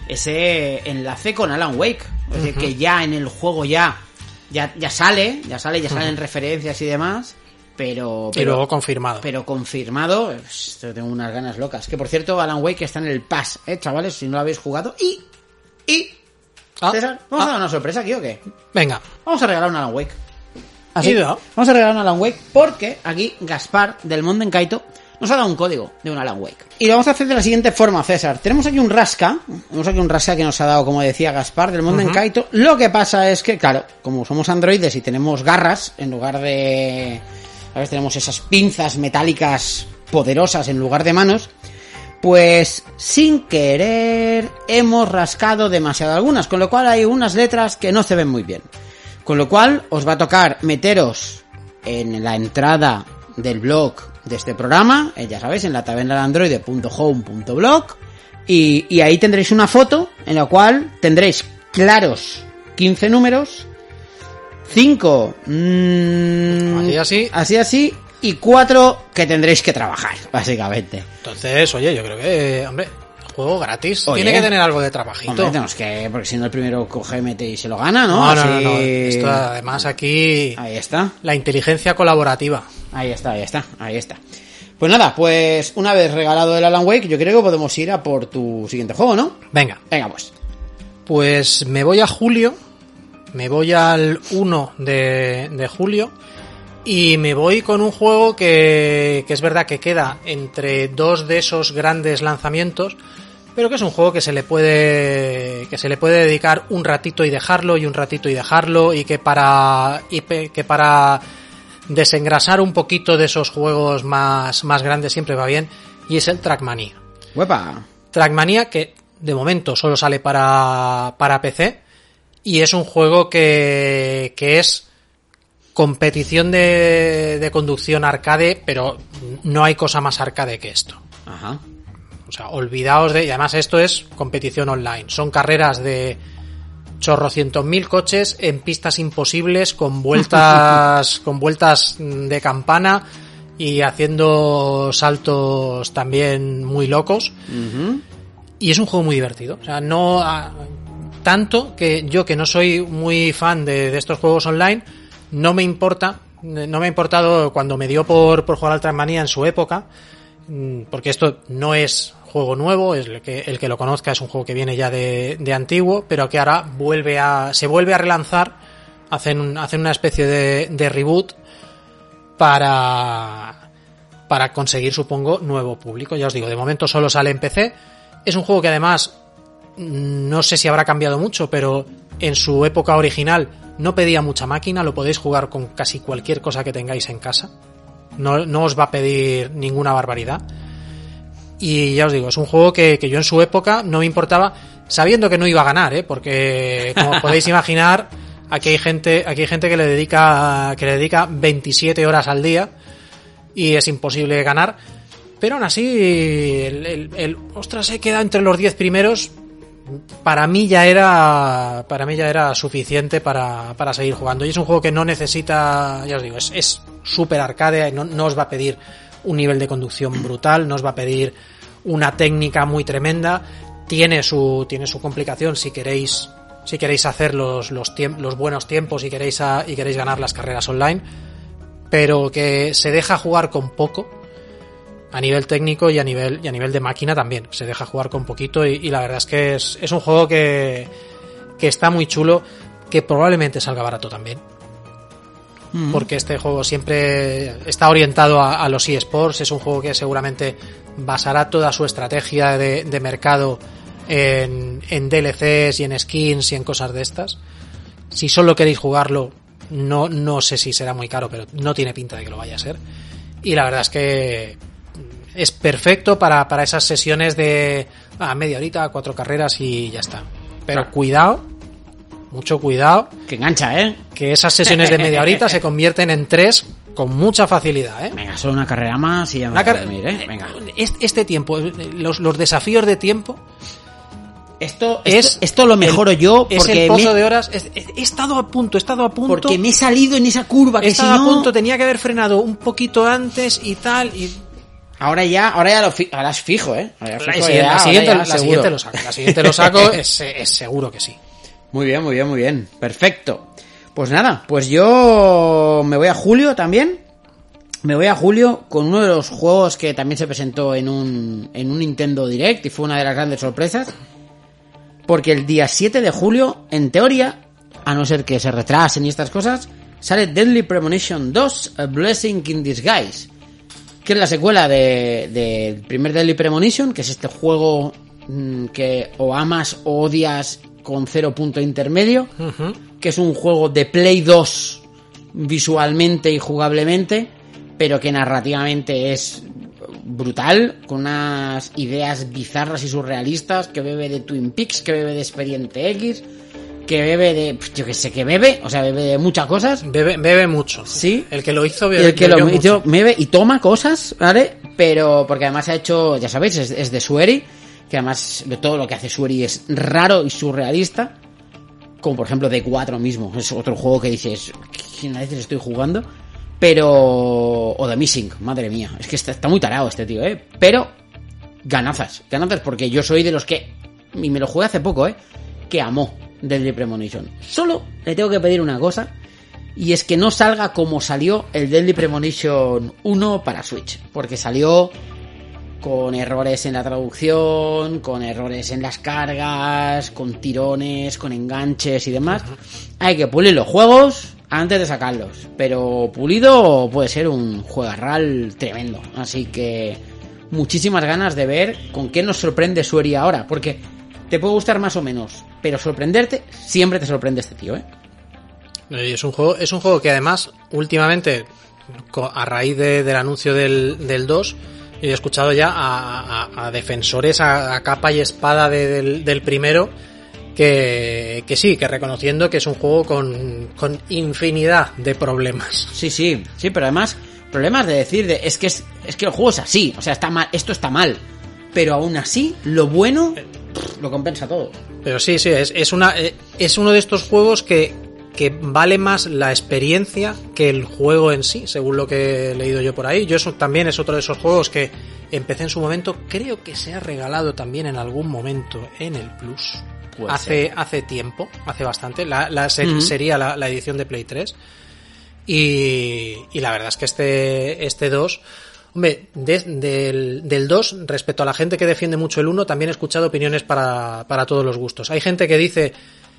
ese enlace con Alan Wake. Es decir, uh-huh. que ya en el juego ya, ya, ya sale, ya sale, ya salen uh-huh. referencias y demás, pero, pero... Y luego confirmado. Pero confirmado, pues, tengo unas ganas locas. Que por cierto, Alan Wake está en el Pass, ¿eh, chavales? Si no lo habéis jugado. Y... Y... Ah, César, ¿vamos ah. a dar una sorpresa aquí o qué? Venga. Vamos a regalar un Alan Wake. Así, no? Vamos a regalar un Alan Wake porque aquí Gaspar del Monden Kaito nos ha dado un código de un Alan Wake. Y lo vamos a hacer de la siguiente forma, César. Tenemos aquí un rasca, tenemos aquí un rasca que nos ha dado, como decía Gaspar del Monden uh-huh. Kaito. Lo que pasa es que, claro, como somos androides y tenemos garras en lugar de... A veces tenemos esas pinzas metálicas poderosas en lugar de manos, pues sin querer hemos rascado demasiado algunas, con lo cual hay unas letras que no se ven muy bien. Con lo cual os va a tocar meteros en la entrada del blog de este programa, eh, ya sabéis, en la taberna de androide punto home punto blog, y, y ahí tendréis una foto en la cual tendréis claros quince números, cinco mmm, así así, así así, y cuatro que tendréis que trabajar, básicamente. Entonces, oye, yo creo que, hombre... Juego gratis. Oye, tiene que tener algo de trabajito. Hombre, tenemos que, porque si no el primero coge, mete y se lo gana, ¿no? No, no, Así... no, no. Esto además aquí... Ahí está. La inteligencia colaborativa. Ahí está, ahí está, ahí está. Pues nada, pues una vez regalado el Alan Wake, yo creo que podemos ir a por tu siguiente juego, ¿no? Venga. Venga, pues. Pues me voy a julio. Me voy al uno de, de julio. Y me voy con un juego que, que es verdad que queda entre dos de esos grandes lanzamientos, pero que es un juego que se le puede que se le puede dedicar un ratito y dejarlo y un ratito y dejarlo y que para y que para desengrasar un poquito de esos juegos más más grandes siempre va bien, y es el Trackmania. ¡Huepa! Trackmania, que de momento solo sale para para P C, y es un juego que que es competición de, de conducción arcade, pero no hay cosa más arcade que esto. Ajá. O sea, olvidaos de... Y además esto es competición online. Son carreras de chorrocientos mil coches en pistas imposibles, con vueltas con vueltas de campana y haciendo saltos también muy locos. Uh-huh. Y es un juego muy divertido. O sea, no... A, tanto que yo, que no soy muy fan de, de estos juegos online, no me importa... No me ha importado cuando me dio por, por jugar al Trackmania en su época, porque esto no es juego nuevo, es el que, el que lo conozca es un juego que viene ya de, de antiguo, pero que ahora vuelve a, se vuelve a relanzar, hacen, hacen una especie de, de reboot para, para conseguir, supongo, nuevo público. Ya os digo, de momento solo sale en P C, es un juego que además no sé si habrá cambiado mucho, pero en su época original no pedía mucha máquina, lo podéis jugar con casi cualquier cosa que tengáis en casa. No, no os va a pedir ninguna barbaridad. Y ya os digo, es un juego que, que yo en su época no me importaba, sabiendo que no iba a ganar, ¿eh? Porque como podéis imaginar, aquí hay gente, aquí hay gente que le dedica, que le dedica veintisiete horas al día y es imposible ganar. Pero aún así, el, el, el ostras, se queda entre los diez primeros. Para mí ya era para mí ya era suficiente para, para seguir jugando. Y es un juego que no necesita, ya os digo, es es súper arcade, no, no os va a pedir un nivel de conducción brutal, no os va a pedir una técnica muy tremenda. Tiene su tiene su complicación si queréis si queréis hacer los los, tiemp- los buenos tiempos y queréis a, y queréis ganar las carreras online, pero que se deja jugar con poco. A nivel técnico y a nivel y a nivel de máquina también. Se deja jugar con poquito y, y la verdad es que es, es un juego que, que está muy chulo, que probablemente salga barato también. Mm. Porque este juego siempre está orientado a, a los eSports. Es un juego que seguramente basará toda su estrategia de, de mercado en, en D L Cs y en skins y en cosas de estas. Si solo queréis jugarlo, no, no sé si será muy caro, pero no tiene pinta de que lo vaya a ser. Y la verdad es que es perfecto para, para esas sesiones de ah, media horita, cuatro carreras y ya está. Pero claro, cuidado, mucho cuidado. Que engancha, ¿eh? Que esas sesiones de media horita se convierten en tres con mucha facilidad, ¿eh? Venga, solo una carrera más y ya me voy a dormir, ¿eh? Venga. Este tiempo, los, los desafíos de tiempo... Esto, es, esto, esto lo mejoro el, yo porque es el pozo me, de horas. He, he estado a punto, he estado a punto. Porque me he salido en esa curva. He que estado si no... a punto, tenía que haber frenado un poquito antes y tal. Y ahora ya, ahora ya lo fi, ahora es fijo, ¿eh? Ahora la, fijo, siguiente, ya, la, siguiente, ya, la siguiente lo saco. La siguiente lo saco, es, es seguro que sí. Muy bien, muy bien, muy bien. Perfecto. Pues nada, pues yo me voy a julio también. Me voy a julio con uno de los juegos que también se presentó en un, en un Nintendo Direct y fue una de las grandes sorpresas. Porque el día siete de julio, en teoría, a no ser que se retrasen y estas cosas, sale Deadly Premonition dos, A Blessing in Disguise, que es la secuela del de, de primer Deadly Premonition, que es este juego mmm, que o amas o odias con cero punto intermedio, uh-huh. que es un juego de Play dos visualmente y jugablemente, pero que narrativamente es brutal, con unas ideas bizarras y surrealistas, que bebe de Twin Peaks, que bebe de Expediente X, que bebe de, yo que sé, que bebe, o sea, bebe de muchas cosas. Bebe, bebe mucho. Sí. El que lo hizo bebe, el que lo hizo bebe y toma cosas, ¿vale? Pero porque además ha hecho, ya sabéis, es, es de Sueri, que además de todo lo que hace Sueri es raro y surrealista, como por ejemplo D cuatro mismo, es otro juego que dices, ¿quién a veces estoy jugando? Pero... o The Missing, madre mía. Es que está, está muy tarado este tío, ¿eh? Pero... ganazas. Ganazas porque yo soy de los que... y me lo jugué hace poco, ¿eh? Que amó Deadly Premonition. Solo le tengo que pedir una cosa. Y es que no salga como salió el Deadly Premonition uno para Switch. Porque salió... con errores en la traducción, con errores en las cargas, con tirones, con enganches y demás. Uh-huh. Hay que pulir los juegos antes de sacarlos, pero pulido puede ser un juegarral tremendo. Así que muchísimas ganas de ver con qué nos sorprende Sueri ahora, porque te puede gustar más o menos, pero sorprenderte, siempre te sorprende este tío, ¿eh? Es un juego, es un juego que además últimamente, a raíz de, del anuncio del, del dos, he escuchado ya a, a, a defensores a, a capa y espada de, del, del primero que, que sí, que reconociendo que es un juego con, con infinidad de problemas. Sí, sí, sí, pero además problemas de decir de, es que es, es que el juego es así, o sea, está mal, esto está mal. pero aún así, lo bueno pff, lo compensa todo. Pero sí, sí, es, es, una, es uno de estos juegos que, que vale más la experiencia que el juego en sí, según lo que he leído yo por ahí. Yo eso también es otro de esos juegos que empecé en su momento, creo que se ha regalado también en algún momento en el Plus. Hace, hace tiempo, hace bastante, la, la ser, uh-huh. sería la, la edición de Play tres. Y, y la verdad es que este, este dos... Hombre, de, del, del dos, respecto a la gente que defiende mucho el uno, también he escuchado opiniones para, para todos los gustos. Hay gente que dice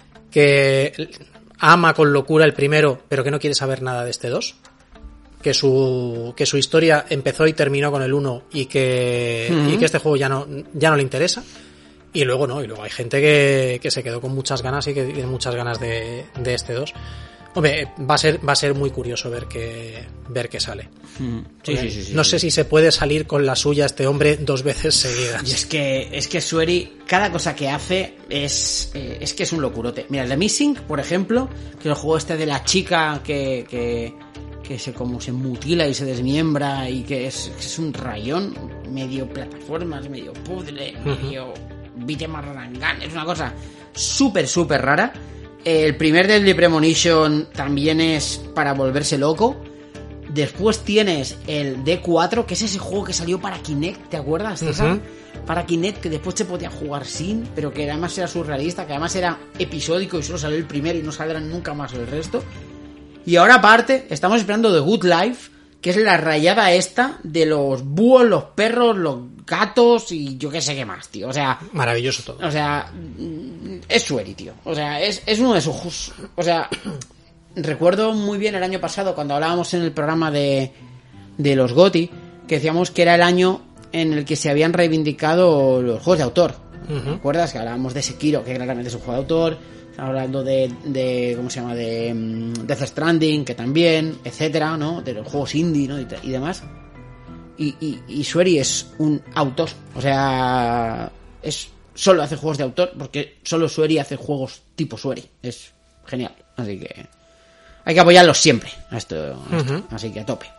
que ama con locura el primero, pero que no quiere saber nada de este dos. Que su, que su historia empezó y terminó con el uno y que, uh-huh. y que este juego ya no, ya no le interesa. Y luego no, y luego hay gente que, que se quedó con muchas ganas y que tiene muchas ganas de, de este dos. Hombre, va a ser, va a ser muy curioso ver qué, ver qué sale. Sí, sí, sí, sí, no sí. sé si se puede salir con la suya este hombre dos veces seguidas. Y es que, es que Sueri, cada cosa que hace es, eh, es que es un locurote. Mira, el de Missing, por ejemplo, que el juego este de la chica que, que, que se como se mutila y se desmiembra y que es, es un rayón, medio plataformas, medio puzzle, uh-huh. medio beat'em up and gun, es una cosa súper, súper rara. El primer Deadly Premonition también es para volverse loco. Después tienes el D cuatro, que es ese juego que salió para Kinect, ¿te acuerdas, César? Uh-huh. Para Kinect, que después se podía jugar sin, pero que además era surrealista, que además era episódico y solo salió el primero y no saldrán nunca más el resto. Y ahora aparte, estamos esperando The Good Life, que es la rayada esta de los búhos, los perros, los gatos y yo qué sé qué más, tío. O sea... Maravilloso todo. O sea... Es Sueri, tío. O sea, es, es uno de sus... O sea... Recuerdo muy bien el año pasado cuando hablábamos en el programa de, de los GOTY, que decíamos que era el año en el que se habían reivindicado los juegos de autor. Uh-huh. ¿Recuerdas? Que hablábamos de Sekiro, que claramente es un juego de autor. Hablando de, de ¿cómo se llama? De um, Death Stranding, que también, etcétera, ¿no? De los juegos indie, ¿no? Y, y demás. Y, y, y Sueri es un autor. O sea, es solo hace juegos de autor, porque solo Sueri hace juegos tipo Sueri. Es genial. Así que hay que apoyarlos siempre a esto, a esto. Uh-huh. Así que a tope.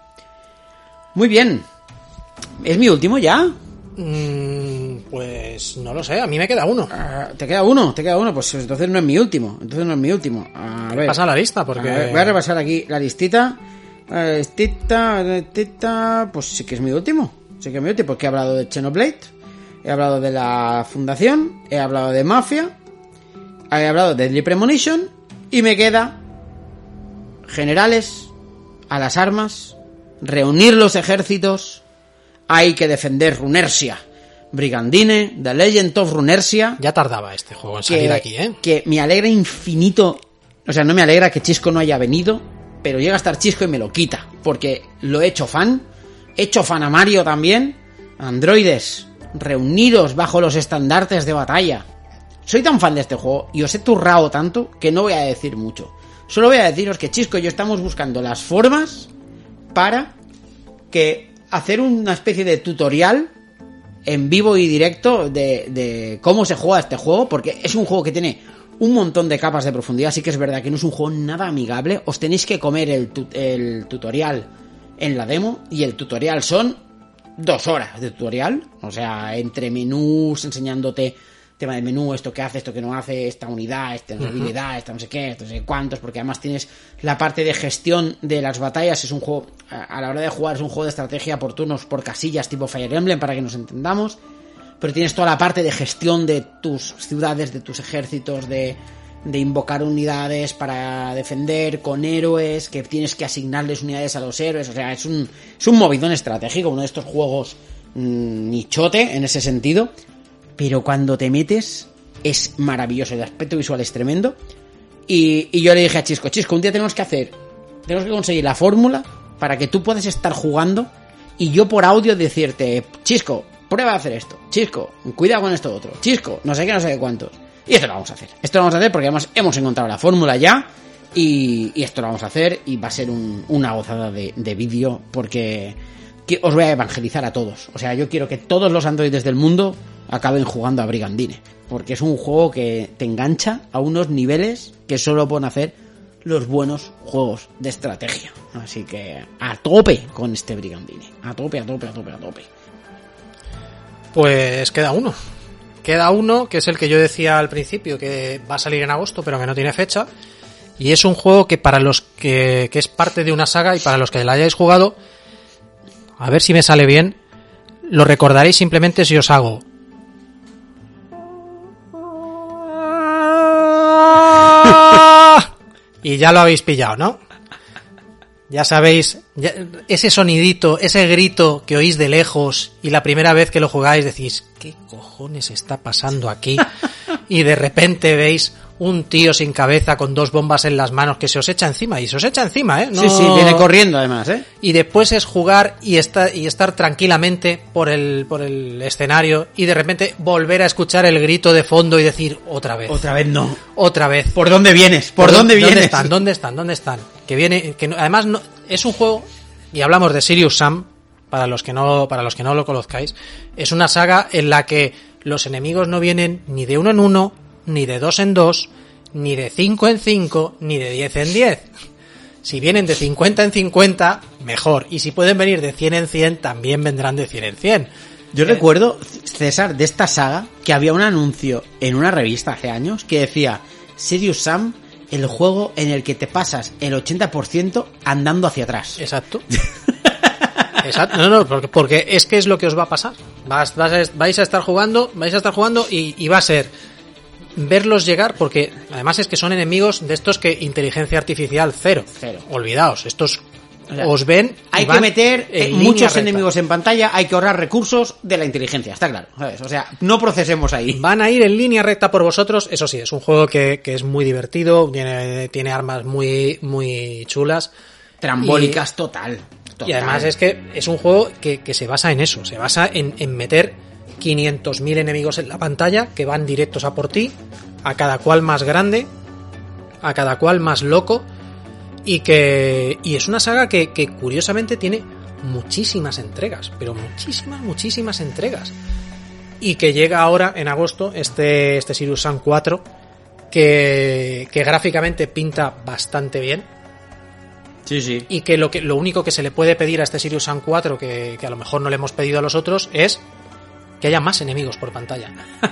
Muy bien. ¿Es mi último ya? Mm, pues no lo sé, a mí me queda uno. Uh, ¿Te queda uno? ¿Te queda uno? Pues entonces no es mi último. Entonces no es mi último. A ver. Pasa la lista, porque... A ver, voy a repasar aquí la listita. La listita, la listita... Pues sí que es mi último. Sí que es mi último, porque he hablado de Xenoblade, he hablado de la Fundación, he hablado de Mafia, he hablado de Deadly Premonition, y me queda generales, a las armas, reunir los ejércitos, hay que defender Runersia, Brigandine, The Legend of Runersia. Ya tardaba este juego en salir que, aquí, ¿eh? Que me alegra infinito, o sea, no me alegra que Chisco no haya venido, pero llega a estar Chisco y me lo quita, porque lo he hecho fan, he hecho fan a Mario también. Androides, reunidos bajo los estandartes de batalla. Soy tan fan de este juego y os he turrado tanto que no voy a decir mucho. Solo voy a deciros que Chisco y yo estamos buscando las formas para que hacer una especie de tutorial en vivo y directo de, de cómo se juega este juego, porque es un juego que tiene un montón de capas de profundidad. Sí que es verdad que no es un juego nada amigable. Os tenéis que comer el, tu- el tutorial en la demo, y el tutorial son dos horas de tutorial, o sea, entre menús, enseñándote tema de menú, esto que hace, esto que no hace, esta unidad, esta habilidad, esta no sé qué, esto no sé cuántos, porque además tienes la parte de gestión de las batallas. Es un juego, a la hora de jugar, es un juego de estrategia por turnos, por casillas, tipo Fire Emblem, para que nos entendamos, pero tienes toda la parte de gestión de tus ciudades, de tus ejércitos, de, de invocar unidades para defender con héroes, que tienes que asignarles unidades a los héroes. O sea, es un, es un movidón estratégico, uno de estos juegos mmm, nichote en ese sentido. Pero cuando te metes es maravilloso, el aspecto visual es tremendo. Y, y yo le dije a Chisco, Chisco, un día tenemos que hacer, tenemos que conseguir la fórmula para que tú puedas estar jugando y yo por audio decirte, Chisco, prueba a hacer esto, Chisco, cuidado con esto otro, Chisco, no sé qué, no sé qué cuántos. Y esto lo vamos a hacer, esto lo vamos a hacer porque además hemos encontrado la fórmula ya. Y, y esto lo vamos a hacer y va a ser un, una gozada de, de vídeo, porque que os voy a evangelizar a todos. O sea, yo quiero que todos los androides del mundo acaben jugando a Brigandine, porque es un juego que te engancha a unos niveles que solo pueden hacer los buenos juegos de estrategia. Así que a tope con este Brigandine, a tope, a tope, a tope, a tope. Pues queda uno. Queda uno, que es el que yo decía al principio, que va a salir en agosto, pero que no tiene fecha. Y es un juego que para los que, que es parte de una saga y para los que la hayáis jugado, a ver si me sale bien, lo recordaréis simplemente si os hago. Y ya lo habéis pillado, ¿no? Ya sabéis, ya, ese sonidito, ese grito que oís de lejos y la primera vez que lo jugáis decís, ¿qué cojones está pasando aquí? Y de repente veis un tío sin cabeza con dos bombas en las manos que se os echa encima, y se os echa encima, ¿eh? No... Sí, sí, viene corriendo además, ¿eh? Y después es jugar y estar, y estar tranquilamente por el, por el escenario y de repente volver a escuchar el grito de fondo y decir, otra vez. Otra vez no. Otra vez. ¿Por dónde vienes? ¿Por, ¿Por dónde vienes? ¿Dónde están? ¿Dónde están? ¿Dónde están? Que viene, que no, además no, es un juego, y hablamos de Serious Sam, para los que no, para los que no lo conozcáis, es una saga en la que los enemigos no vienen ni de uno en uno, ni de dos en dos, ni de cinco en cinco, ni de diez en diez. Si vienen de cincuenta en cincuenta, mejor. Y si pueden venir de cien en cien, también vendrán de cien en cien. Yo eh, recuerdo, César, de esta saga, que había un anuncio en una revista hace años que decía Serious Sam, el juego en el que te pasas el ochenta por ciento andando hacia atrás. Exacto. Exacto. No, no, porque, porque es que es lo que os va a pasar. Vas, vas a, vais a estar jugando, vais a estar jugando y, y va a ser verlos llegar, porque además es que son enemigos de estos que inteligencia artificial cero. Cero. Olvidaos, estos o sea, os ven. Hay que meter en muchos recta. enemigos en pantalla, hay que ahorrar recursos de la inteligencia, está claro, ¿sabes? O sea, no procesemos ahí. Van a ir en línea recta por vosotros, eso sí, es un juego que, que es muy divertido, tiene, tiene armas muy, muy chulas. Trambólicas, y, total, total. Y además es que es un juego que, que se basa en eso, se basa en, en meter quinientos mil enemigos en la pantalla que van directos a por ti, a cada cual más grande, a cada cual más loco, y que y es una saga que, que curiosamente tiene muchísimas entregas, pero muchísimas, muchísimas entregas, y que llega ahora en agosto este, este Serious Sam cuatro, que, que gráficamente pinta bastante bien. Sí, sí. Y que lo, que lo único que se le puede pedir a este Serious Sam cuatro, que, que a lo mejor no le hemos pedido a los otros, es que haya más enemigos por pantalla.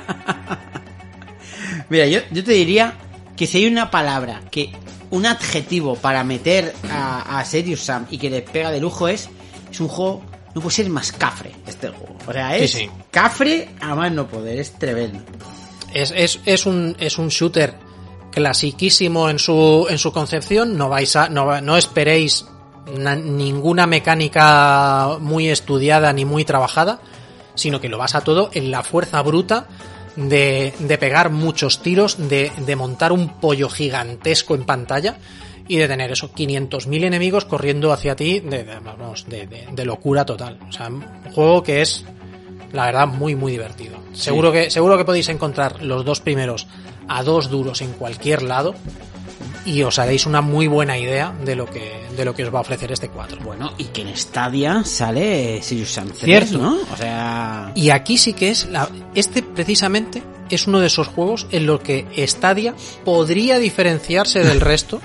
Mira, yo, yo te diría que si hay una palabra, que un adjetivo para meter a, a Serious Sam y que le pega de lujo es, es un juego, no puede ser más cafre este juego. O sea, es sí, sí. cafre a más no poder, es tremendo. Es, es, es un, es un shooter clasiquísimo en su, en su concepción, no vais a, no, no esperéis na, ninguna mecánica muy estudiada ni muy trabajada, sino que lo basa todo en la fuerza bruta de, de pegar muchos tiros, de, de montar un pollo gigantesco en pantalla y de tener esos quinientos mil enemigos corriendo hacia ti de, de, vamos, de, de, de locura total. O sea, un juego que es, la verdad, muy muy divertido. Sí. Seguro que, seguro que podéis encontrar los dos primeros a dos duros en cualquier lado y os haréis una muy buena idea de lo que de lo que os va a ofrecer este cuatro. Bueno, y que en Stadia sale Serious Sam tres, cierto, ¿no? O sea, y aquí sí que es la, este precisamente es uno de esos juegos en los que Stadia podría diferenciarse del resto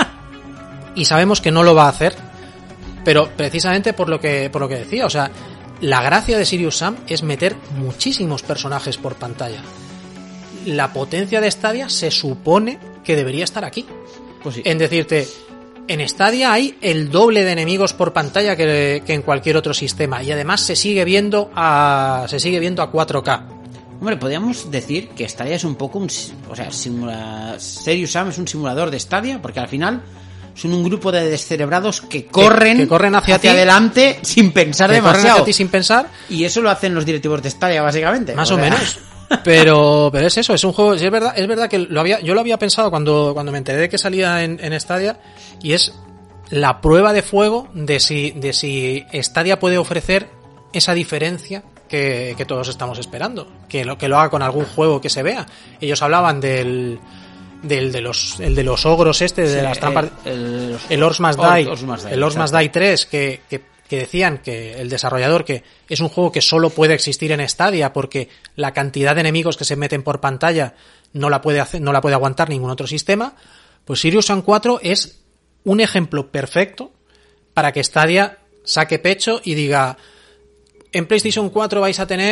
y sabemos que no lo va a hacer, pero precisamente por lo que por lo que decía, o sea, la gracia de Serious Sam es meter muchísimos personajes por pantalla. La potencia de Stadia se supone que debería estar aquí. Pues sí. En decirte, en Stadia hay el doble de enemigos por pantalla que, que en cualquier otro sistema, y además se sigue viendo a se sigue viendo a cuatro K. Hombre, podríamos decir que Stadia es un poco un, o sea, simula, Serious Sam es un simulador de Stadia, porque al final son un grupo de descerebrados que corren, que, que corren hacia, hacia ti, adelante sin pensar que demasiado. Corren hacia ti sin pensar. Y eso lo hacen los directivos de Stadia, básicamente. Más o, o sea... menos. Pero, pero es eso, es un juego, es verdad, es verdad que lo había, yo lo había pensado cuando, cuando me enteré de que salía en, en Stadia, y es la prueba de fuego de si, de si Stadia puede ofrecer esa diferencia que, que todos estamos esperando, que lo, que lo haga con algún juego que se vea. Ellos hablaban del, del de los, el de los ogros este, de sí, las trampas, el, el, el Ors Must Die, Ors Must Die, el Ors Must Die tres, que, que que decían que el desarrollador que es un juego que solo puede existir en Stadia porque la cantidad de enemigos que se meten por pantalla no la puede hacer, no la puede aguantar ningún otro sistema, pues Serious Sam cuatro es un ejemplo perfecto para que Stadia saque pecho y diga, en PlayStation cuatro vais a tener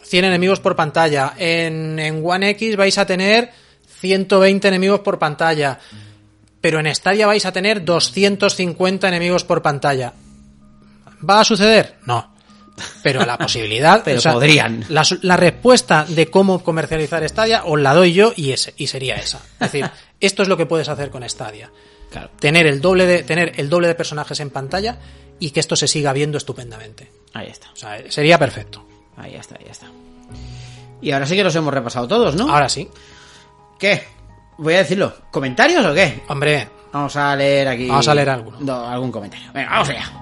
cien enemigos por pantalla. En, en One X vais a tener ciento veinte enemigos por pantalla. Pero en Stadia vais a tener doscientos cincuenta enemigos por pantalla. ¿Va a suceder? No. Pero la posibilidad... Pero o sea, podrían. La, la respuesta de cómo comercializar Stadia os la doy yo y, ese, y sería esa. Es decir, esto es lo que puedes hacer con Stadia. Claro. Tener el doble de, tener el doble de personajes en pantalla y que esto se siga viendo estupendamente. Ahí está. O sea, sería perfecto. Ahí está, ahí está. Y ahora sí que los hemos repasado todos, ¿no? Ahora sí. ¿Qué? Voy a decirlo. ¿Comentarios o qué? Hombre, Vamos a leer aquí... Vamos a leer alguno. do- algún comentario. Venga, vamos allá.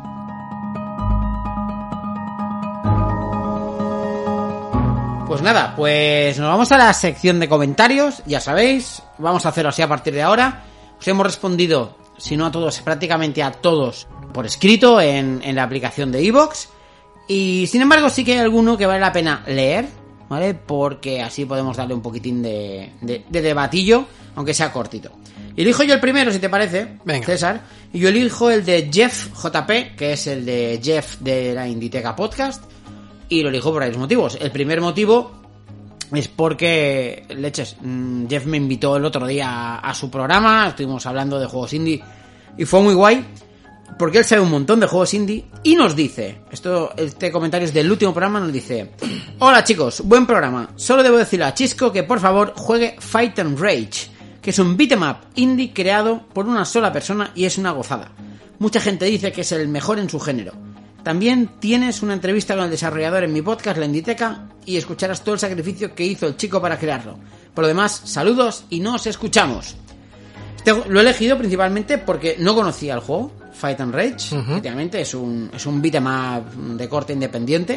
Pues nada, pues nos vamos a la sección de comentarios, ya sabéis, vamos a hacerlo así a partir de ahora. Os hemos respondido, si no a todos, prácticamente a todos, por escrito en, en la aplicación de iVoox. Y sin embargo sí que hay alguno que vale la pena leer, ¿vale? Porque así podemos darle un poquitín de, de, de debatillo, aunque sea cortito. Y elijo yo el primero, si te parece, Venga. César. Y yo elijo el de Jeff J P, que es el de Jeff de la Inditeca Podcast. Y lo elijo por varios motivos. El primer motivo es porque, leches, mmm, Jeff me invitó el otro día a, a su programa, estuvimos hablando de juegos indie y fue muy guay, porque él sabe un montón de juegos indie y nos dice, esto, este comentario es del último programa, nos dice: hola chicos, buen programa, solo debo decirle a Chisco que por favor juegue Fight and Rage, que es un beat'em up indie creado por una sola persona y es una gozada. Mucha gente dice que es el mejor en su género. También tienes una entrevista con el desarrollador en mi podcast, La Inditeca, y escucharás todo el sacrificio que hizo el chico para crearlo. Por lo demás, saludos y nos escuchamos. Este, lo he elegido principalmente porque no conocía el juego, Fight and Rage. Uh-huh. Efectivamente, es un, es un beat'em up de corte independiente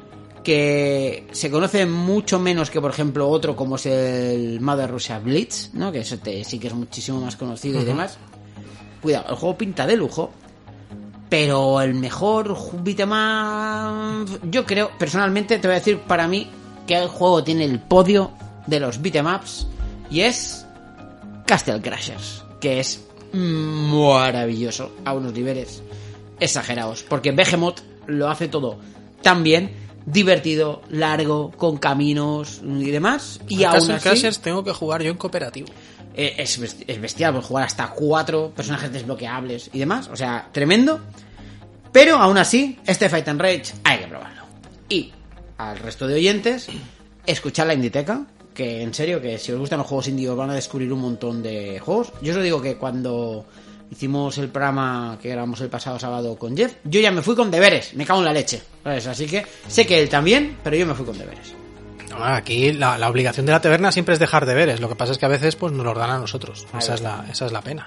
que se conoce mucho menos que, por ejemplo, otro como es el Mother Russia Blitz, ¿no? Que ese te, sí que es muchísimo más conocido uh-huh. y demás. Cuidado, el juego pinta de lujo. Pero el mejor beat'em up, yo creo, personalmente, te voy a decir para mí que el juego tiene el podio de los beat'em ups y es Castle Crashers, que es maravilloso a unos niveles exagerados, porque Behemoth lo hace todo tan bien, divertido, largo, con caminos y demás, y aún Castle así Crashers tengo que jugar yo en cooperativo. eh, es, besti- es bestial, pues jugar hasta cuatro personajes desbloqueables y demás, o sea, tremendo. Pero aún así, este Fight and Rage hay que probarlo. Y al resto de oyentes, escuchad la Inditeca, que en serio, que si os gustan los juegos indie os van a descubrir un montón de juegos. Yo os lo digo que cuando hicimos el programa que grabamos el pasado sábado con Jeff, yo ya me fui con deberes, me cago en la leche, ¿sabes? Así que sé que él también, pero yo me fui con deberes. No, aquí la, la obligación de la taberna siempre es dejar deberes. Lo que pasa es que a veces pues nos los dan a nosotros. Esa es la, esa es la pena.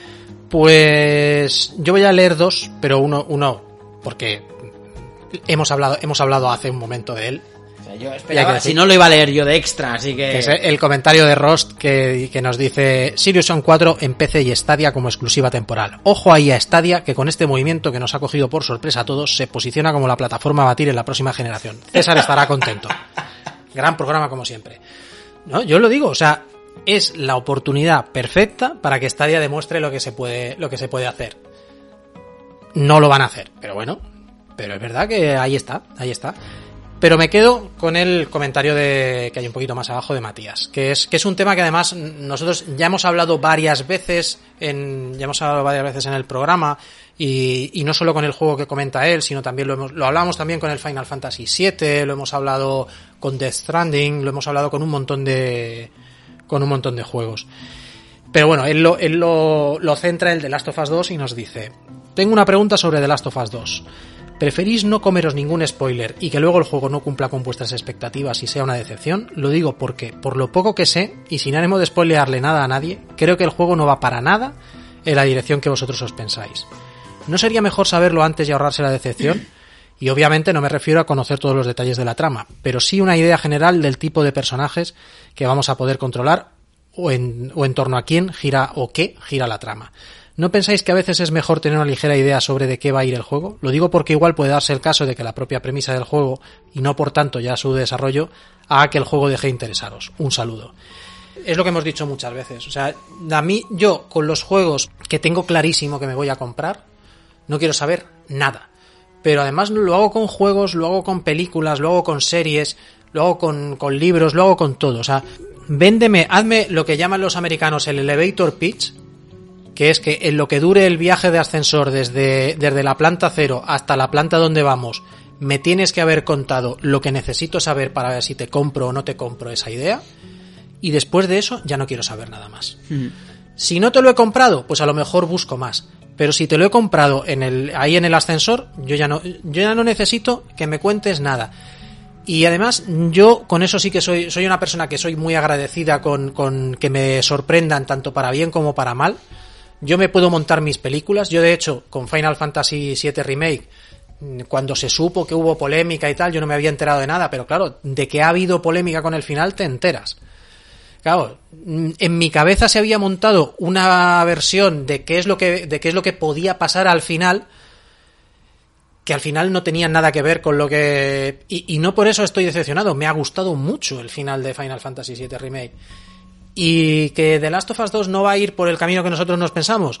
Pues yo voy a leer dos, pero uno, uno porque hemos hablado, hemos hablado hace un momento de él. O sea, yo esperaba, decir, si no lo iba a leer yo de extra, así que... que es el comentario de Rost que, que nos dice: Sirius Son cuatro en P C y Stadia como exclusiva temporal. Ojo ahí a Stadia, que con este movimiento que nos ha cogido por sorpresa a todos, se posiciona como la plataforma a batir en la próxima generación. César estará contento. Gran programa como siempre. No, yo lo digo, o sea, es la oportunidad perfecta para que Stadia demuestre lo que se puede, lo que se puede hacer. No lo van a hacer, pero bueno, pero es verdad que ahí está, ahí está. Pero me quedo con el comentario de que hay un poquito más abajo de Matías, que es que es un tema que además nosotros ya hemos hablado varias veces en ya hemos hablado varias veces en el programa y, y no solo con el juego que comenta él, sino también lo hemos, lo hablamos también con el Final Fantasy siete, lo hemos hablado con Death Stranding, lo hemos hablado con un montón de con un montón de juegos. Pero bueno, él lo él lo, lo centra en The Last of Us dos y nos dice: tengo una pregunta sobre The Last of Us dos. ¿Preferís no comeros ningún spoiler y que luego el juego no cumpla con vuestras expectativas y sea una decepción? Lo digo porque, por lo poco que sé, y sin ánimo de spoilearle nada a nadie, creo que el juego no va para nada en la dirección que vosotros os pensáis. ¿No sería mejor saberlo antes y ahorrarse la decepción? Y obviamente no me refiero a conocer todos los detalles de la trama, pero sí una idea general del tipo de personajes que vamos a poder controlar o en, o en torno a quién gira o qué gira la trama. ¿No pensáis que a veces es mejor tener una ligera idea sobre de qué va a ir el juego? Lo digo porque igual puede darse el caso de que la propia premisa del juego, y no por tanto ya su desarrollo, haga que el juego deje de interesaros. Un saludo. Es lo que hemos dicho muchas veces. O sea, a mí, yo, con los juegos que tengo clarísimo que me voy a comprar, no quiero saber nada. pero además lo hago con juegos, lo hago con películas, lo hago con series, lo hago con, con libros, lo hago con todo. O sea, véndeme, hazme lo que llaman los americanos el elevator pitch, que es que en lo que dure el viaje de ascensor desde, desde la planta cero hasta la planta donde vamos, me tienes que haber contado lo que necesito saber para ver si te compro o no te compro esa idea, y después de eso ya no quiero saber nada más. Mm. Si no te lo he comprado, pues a lo mejor busco más, pero si te lo he comprado en el, ahí en el ascensor, yo ya no, yo ya no necesito que me cuentes nada. Y además yo con eso sí que soy, soy una persona que soy muy agradecida con, con que me sorprendan tanto para bien como para mal. Yo me puedo montar mis películas. Yo de hecho con Final Fantasy siete Remake, cuando se supo que hubo polémica y tal, yo no me había enterado de nada, pero claro, de que ha habido polémica con el final te enteras. Claro, en mi cabeza se había montado una versión de qué es lo que, de qué es lo que podía pasar al final, que al final no tenía nada que ver con lo que... Y, y no por eso estoy decepcionado, me ha gustado mucho el final de Final Fantasy siete Remake. Y que The Last of Us dos no va a ir por el camino que nosotros nos pensamos,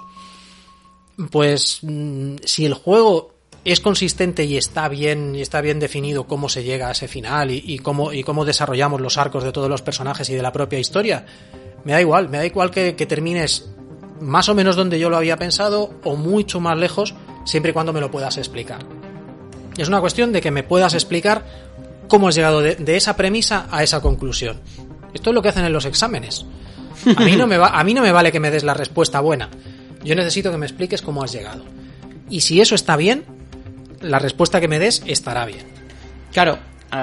pues si el juego es consistente y está bien y está bien definido cómo se llega a ese final y, y cómo y cómo desarrollamos los arcos de todos los personajes y de la propia historia, me da igual, me da igual que, que termines más o menos donde yo lo había pensado o mucho más lejos, siempre y cuando me lo puedas explicar. Es una cuestión de que me puedas explicar cómo has llegado de, de esa premisa a esa conclusión. Esto es lo que hacen en los exámenes. A mí no me va, a mí no me vale que me des la respuesta buena. Yo necesito que me expliques cómo has llegado. Y si eso está bien, la respuesta que me des estará bien. Claro.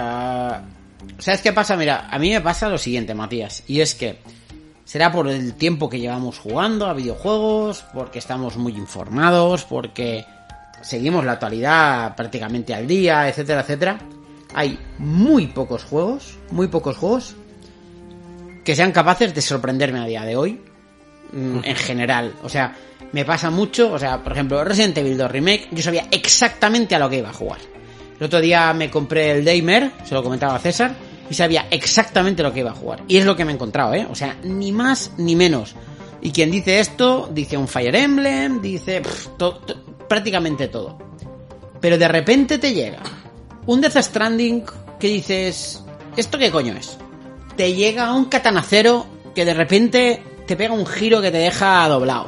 Uh, ¿Sabes qué pasa? Mira, a mí me pasa lo siguiente, Matías. Y es que será por el tiempo que llevamos jugando a videojuegos, porque estamos muy informados, porque seguimos la actualidad prácticamente al día, etcétera, etcétera. Hay muy pocos juegos, muy pocos juegos que sean capaces de sorprenderme a día de hoy, en general. O sea, me pasa mucho, o sea, por ejemplo, Resident Evil dos Remake, yo sabía exactamente a lo que iba a jugar. El otro día me compré el Daymare, se lo comentaba a César, y sabía exactamente lo que iba a jugar. Y es lo que me he encontrado, ¿eh? O sea, ni más ni menos. Y quien dice esto, dice un Fire Emblem, dice pff, to, to, prácticamente todo. Pero de repente te llega un Death Stranding que dices, ¿esto qué coño es? Te llega un Katanacero que de repente te pega un giro que te deja doblado.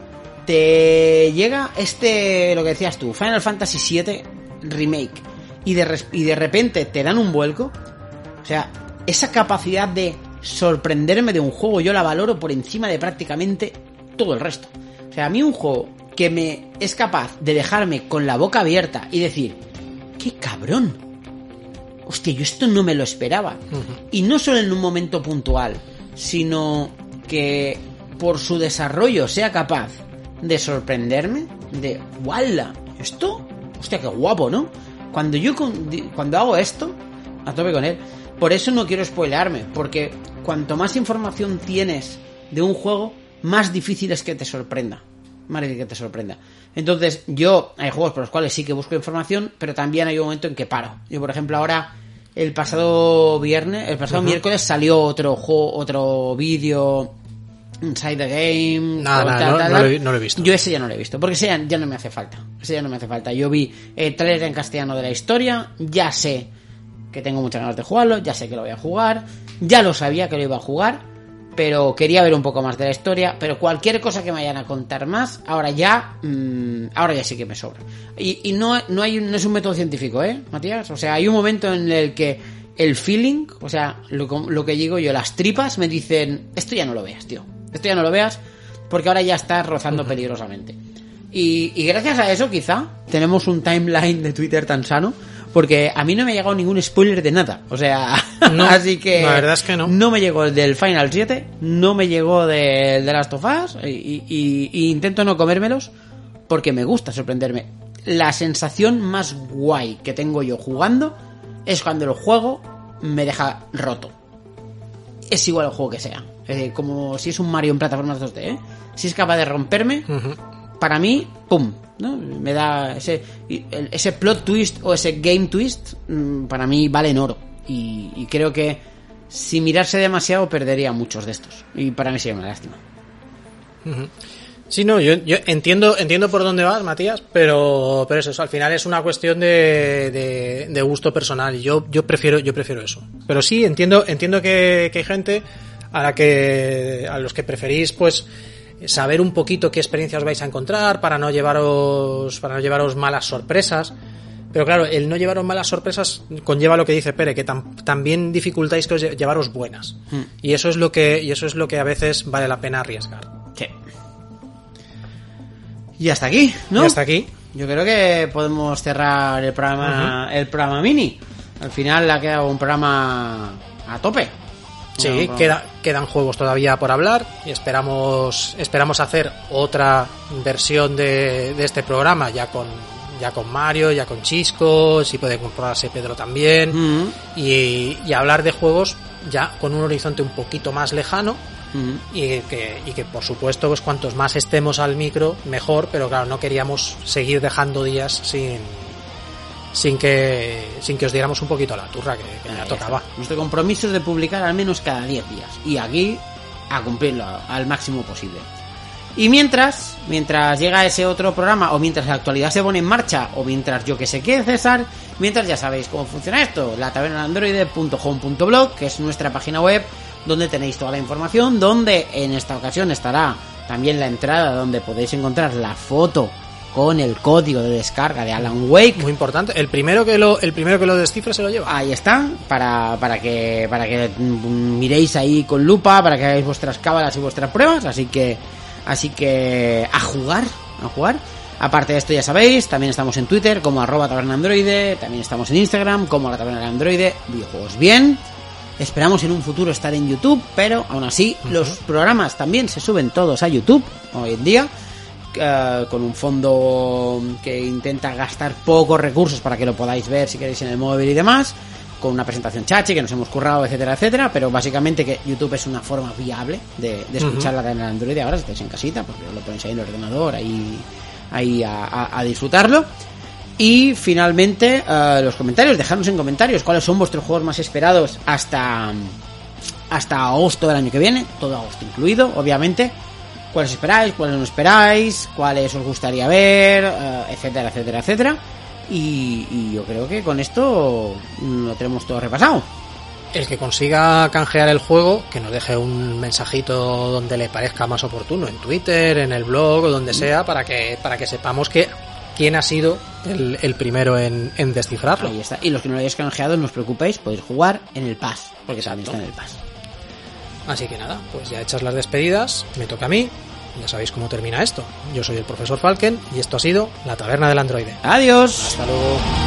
Te llega este, lo que decías tú, Final Fantasy siete Remake, y de, y de repente te dan un vuelco. O sea, esa capacidad de sorprenderme de un juego yo la valoro por encima de prácticamente todo el resto. O sea, a mí un juego que me es capaz de dejarme con la boca abierta y decir, ¡qué cabrón! Hostia, yo esto no me lo esperaba. Uh-huh. Y no solo en un momento puntual, sino que por su desarrollo sea capaz de sorprenderme, de ¡wala! ¿Esto? Hostia, qué guapo, ¿no? Cuando yo cuando hago esto, a tope con él. Por eso no quiero spoilearme, porque cuanto más información tienes de un juego, más difícil es que te sorprenda. Más difícil que te sorprenda. Entonces, yo, hay juegos por los cuales sí que busco información, pero también hay un momento en que paro. Yo, por ejemplo, ahora, el pasado viernes, el pasado uh-huh. miércoles salió otro juego, otro vídeo, Inside the Game. No, no, tal, no, tal, no, lo he, no lo he visto. Yo ese ya no lo he visto, porque ese ya, ya no me hace falta. Ese ya no me hace falta. Yo vi el trailer en castellano de la historia, ya sé que tengo muchas ganas de jugarlo, ya sé que lo voy a jugar, ya lo sabía que lo iba a jugar, pero quería ver un poco más de la historia. Pero cualquier cosa que me vayan a contar más, ahora ya mmm, ahora ya sí que me sobra. Y, y no, no, hay, no es un método científico, ¿eh, Matías? O sea, hay un momento en el que el feeling, o sea, lo, lo que digo yo, las tripas me dicen, esto ya no lo veas, tío, esto ya no lo veas, porque ahora ya estás rozando uh-huh. peligrosamente. Y, y gracias a eso quizá tenemos un timeline de Twitter tan sano, porque a mí no me ha llegado ningún spoiler de nada. O sea, no, así que la verdad es que no. No me llegó el del Final siete, no me llegó del de Last of Us, y, y, y, y intento no comérmelos porque me gusta sorprenderme. La sensación más guay que tengo yo jugando es cuando el juego me deja roto. Es igual el juego que sea. Eh, como si es un Mario en plataformas dos D, ¿eh? Si es capaz de romperme, uh-huh. para mí, ¡pum! ¿No? Me da ese ese plot twist o ese game twist, para mí vale en oro, y, y creo que si mirarse demasiado perdería muchos de estos, y para mí sería una lástima. Uh-huh. Sí, no, yo, yo entiendo entiendo por dónde vas, Matías, pero pero eso, al final es una cuestión de, de, de gusto personal y yo yo prefiero yo prefiero eso. Pero sí, entiendo entiendo que, que hay gente a la que a los que preferís pues saber un poquito qué experiencias vais a encontrar para no llevaros para no llevaros malas sorpresas. Pero claro, el no llevaros malas sorpresas conlleva lo que dice Pere, que tam, también dificultáis que os llevaros buenas. Hmm. Y eso es lo que y eso es lo que a veces vale la pena arriesgar. Sí. Y hasta aquí, ¿no? Y hasta aquí. Yo creo que podemos cerrar el programa, uh-huh. el programa mini. Al final ha quedado un programa a tope. Sí, no, no. Queda, quedan juegos todavía por hablar y esperamos esperamos hacer otra versión de, de este programa ya con ya con Mario, ya con Chisco, si puede comprarse Pedro también, uh-huh. y, y hablar de juegos ya con un horizonte un poquito más lejano. Uh-huh. y que y que por supuesto pues cuantos más estemos al micro mejor, pero claro, no queríamos seguir dejando días sin sin que sin que os diéramos un poquito la turra que, que ya tocaba. Está. Nuestro compromiso es de publicar al menos cada diez días y aquí a cumplirlo al máximo posible. Y mientras mientras llega ese otro programa, o mientras la actualidad se pone en marcha, o mientras yo que sé qué, César, mientras ya sabéis cómo funciona esto, la taberna de androide punto home punto blog, que es nuestra página web donde tenéis toda la información, donde en esta ocasión estará también la entrada donde podéis encontrar la foto con el código de descarga de Alan Wake. Muy importante, el primero que lo el primero que lo descifre se lo lleva. Ahí está, para para que para que miréis ahí con lupa, para que hagáis vuestras cábalas y vuestras pruebas, así que así que a jugar, a jugar. Aparte de esto, ya sabéis, también estamos en Twitter como arroba taberna androide, también estamos en Instagram como la taberna de androide, videojuegos bien. Esperamos en un futuro estar en YouTube, pero aún así uh-huh. los programas también se suben todos a YouTube hoy en día, uh, con un fondo que intenta gastar pocos recursos para que lo podáis ver si queréis en el móvil y demás, con una presentación chachi que nos hemos currado, etcétera, etcétera, pero básicamente que YouTube es una forma viable de, de escuchar uh-huh. la cadena de Android ahora si estáis en casita, porque lo ponéis ahí en el ordenador, ahí, ahí a, a, a disfrutarlo. Y finalmente, uh, los comentarios, dejadnos en comentarios cuáles son vuestros juegos más esperados hasta hasta agosto del año que viene, todo agosto incluido, obviamente. Cuáles esperáis, cuáles no esperáis, cuáles os gustaría ver, uh, etcétera, etcétera, etcétera. Y, y yo creo que con esto lo tenemos todo repasado. El que consiga canjear el juego, que nos deje un mensajito donde le parezca más oportuno, en Twitter, en el blog o donde sea, para que para que sepamos que quién ha sido el, el primero en, en descifrarlo. Ahí está. Y los que no lo hayáis canjeado, no os preocupéis, podéis jugar en el Pass, porque también está en el Pass. Así que nada, pues ya hechas las despedidas, me toca a mí. Ya sabéis cómo termina esto. Yo soy el profesor Falken y esto ha sido La Taberna del Androide. Adiós. Hasta luego.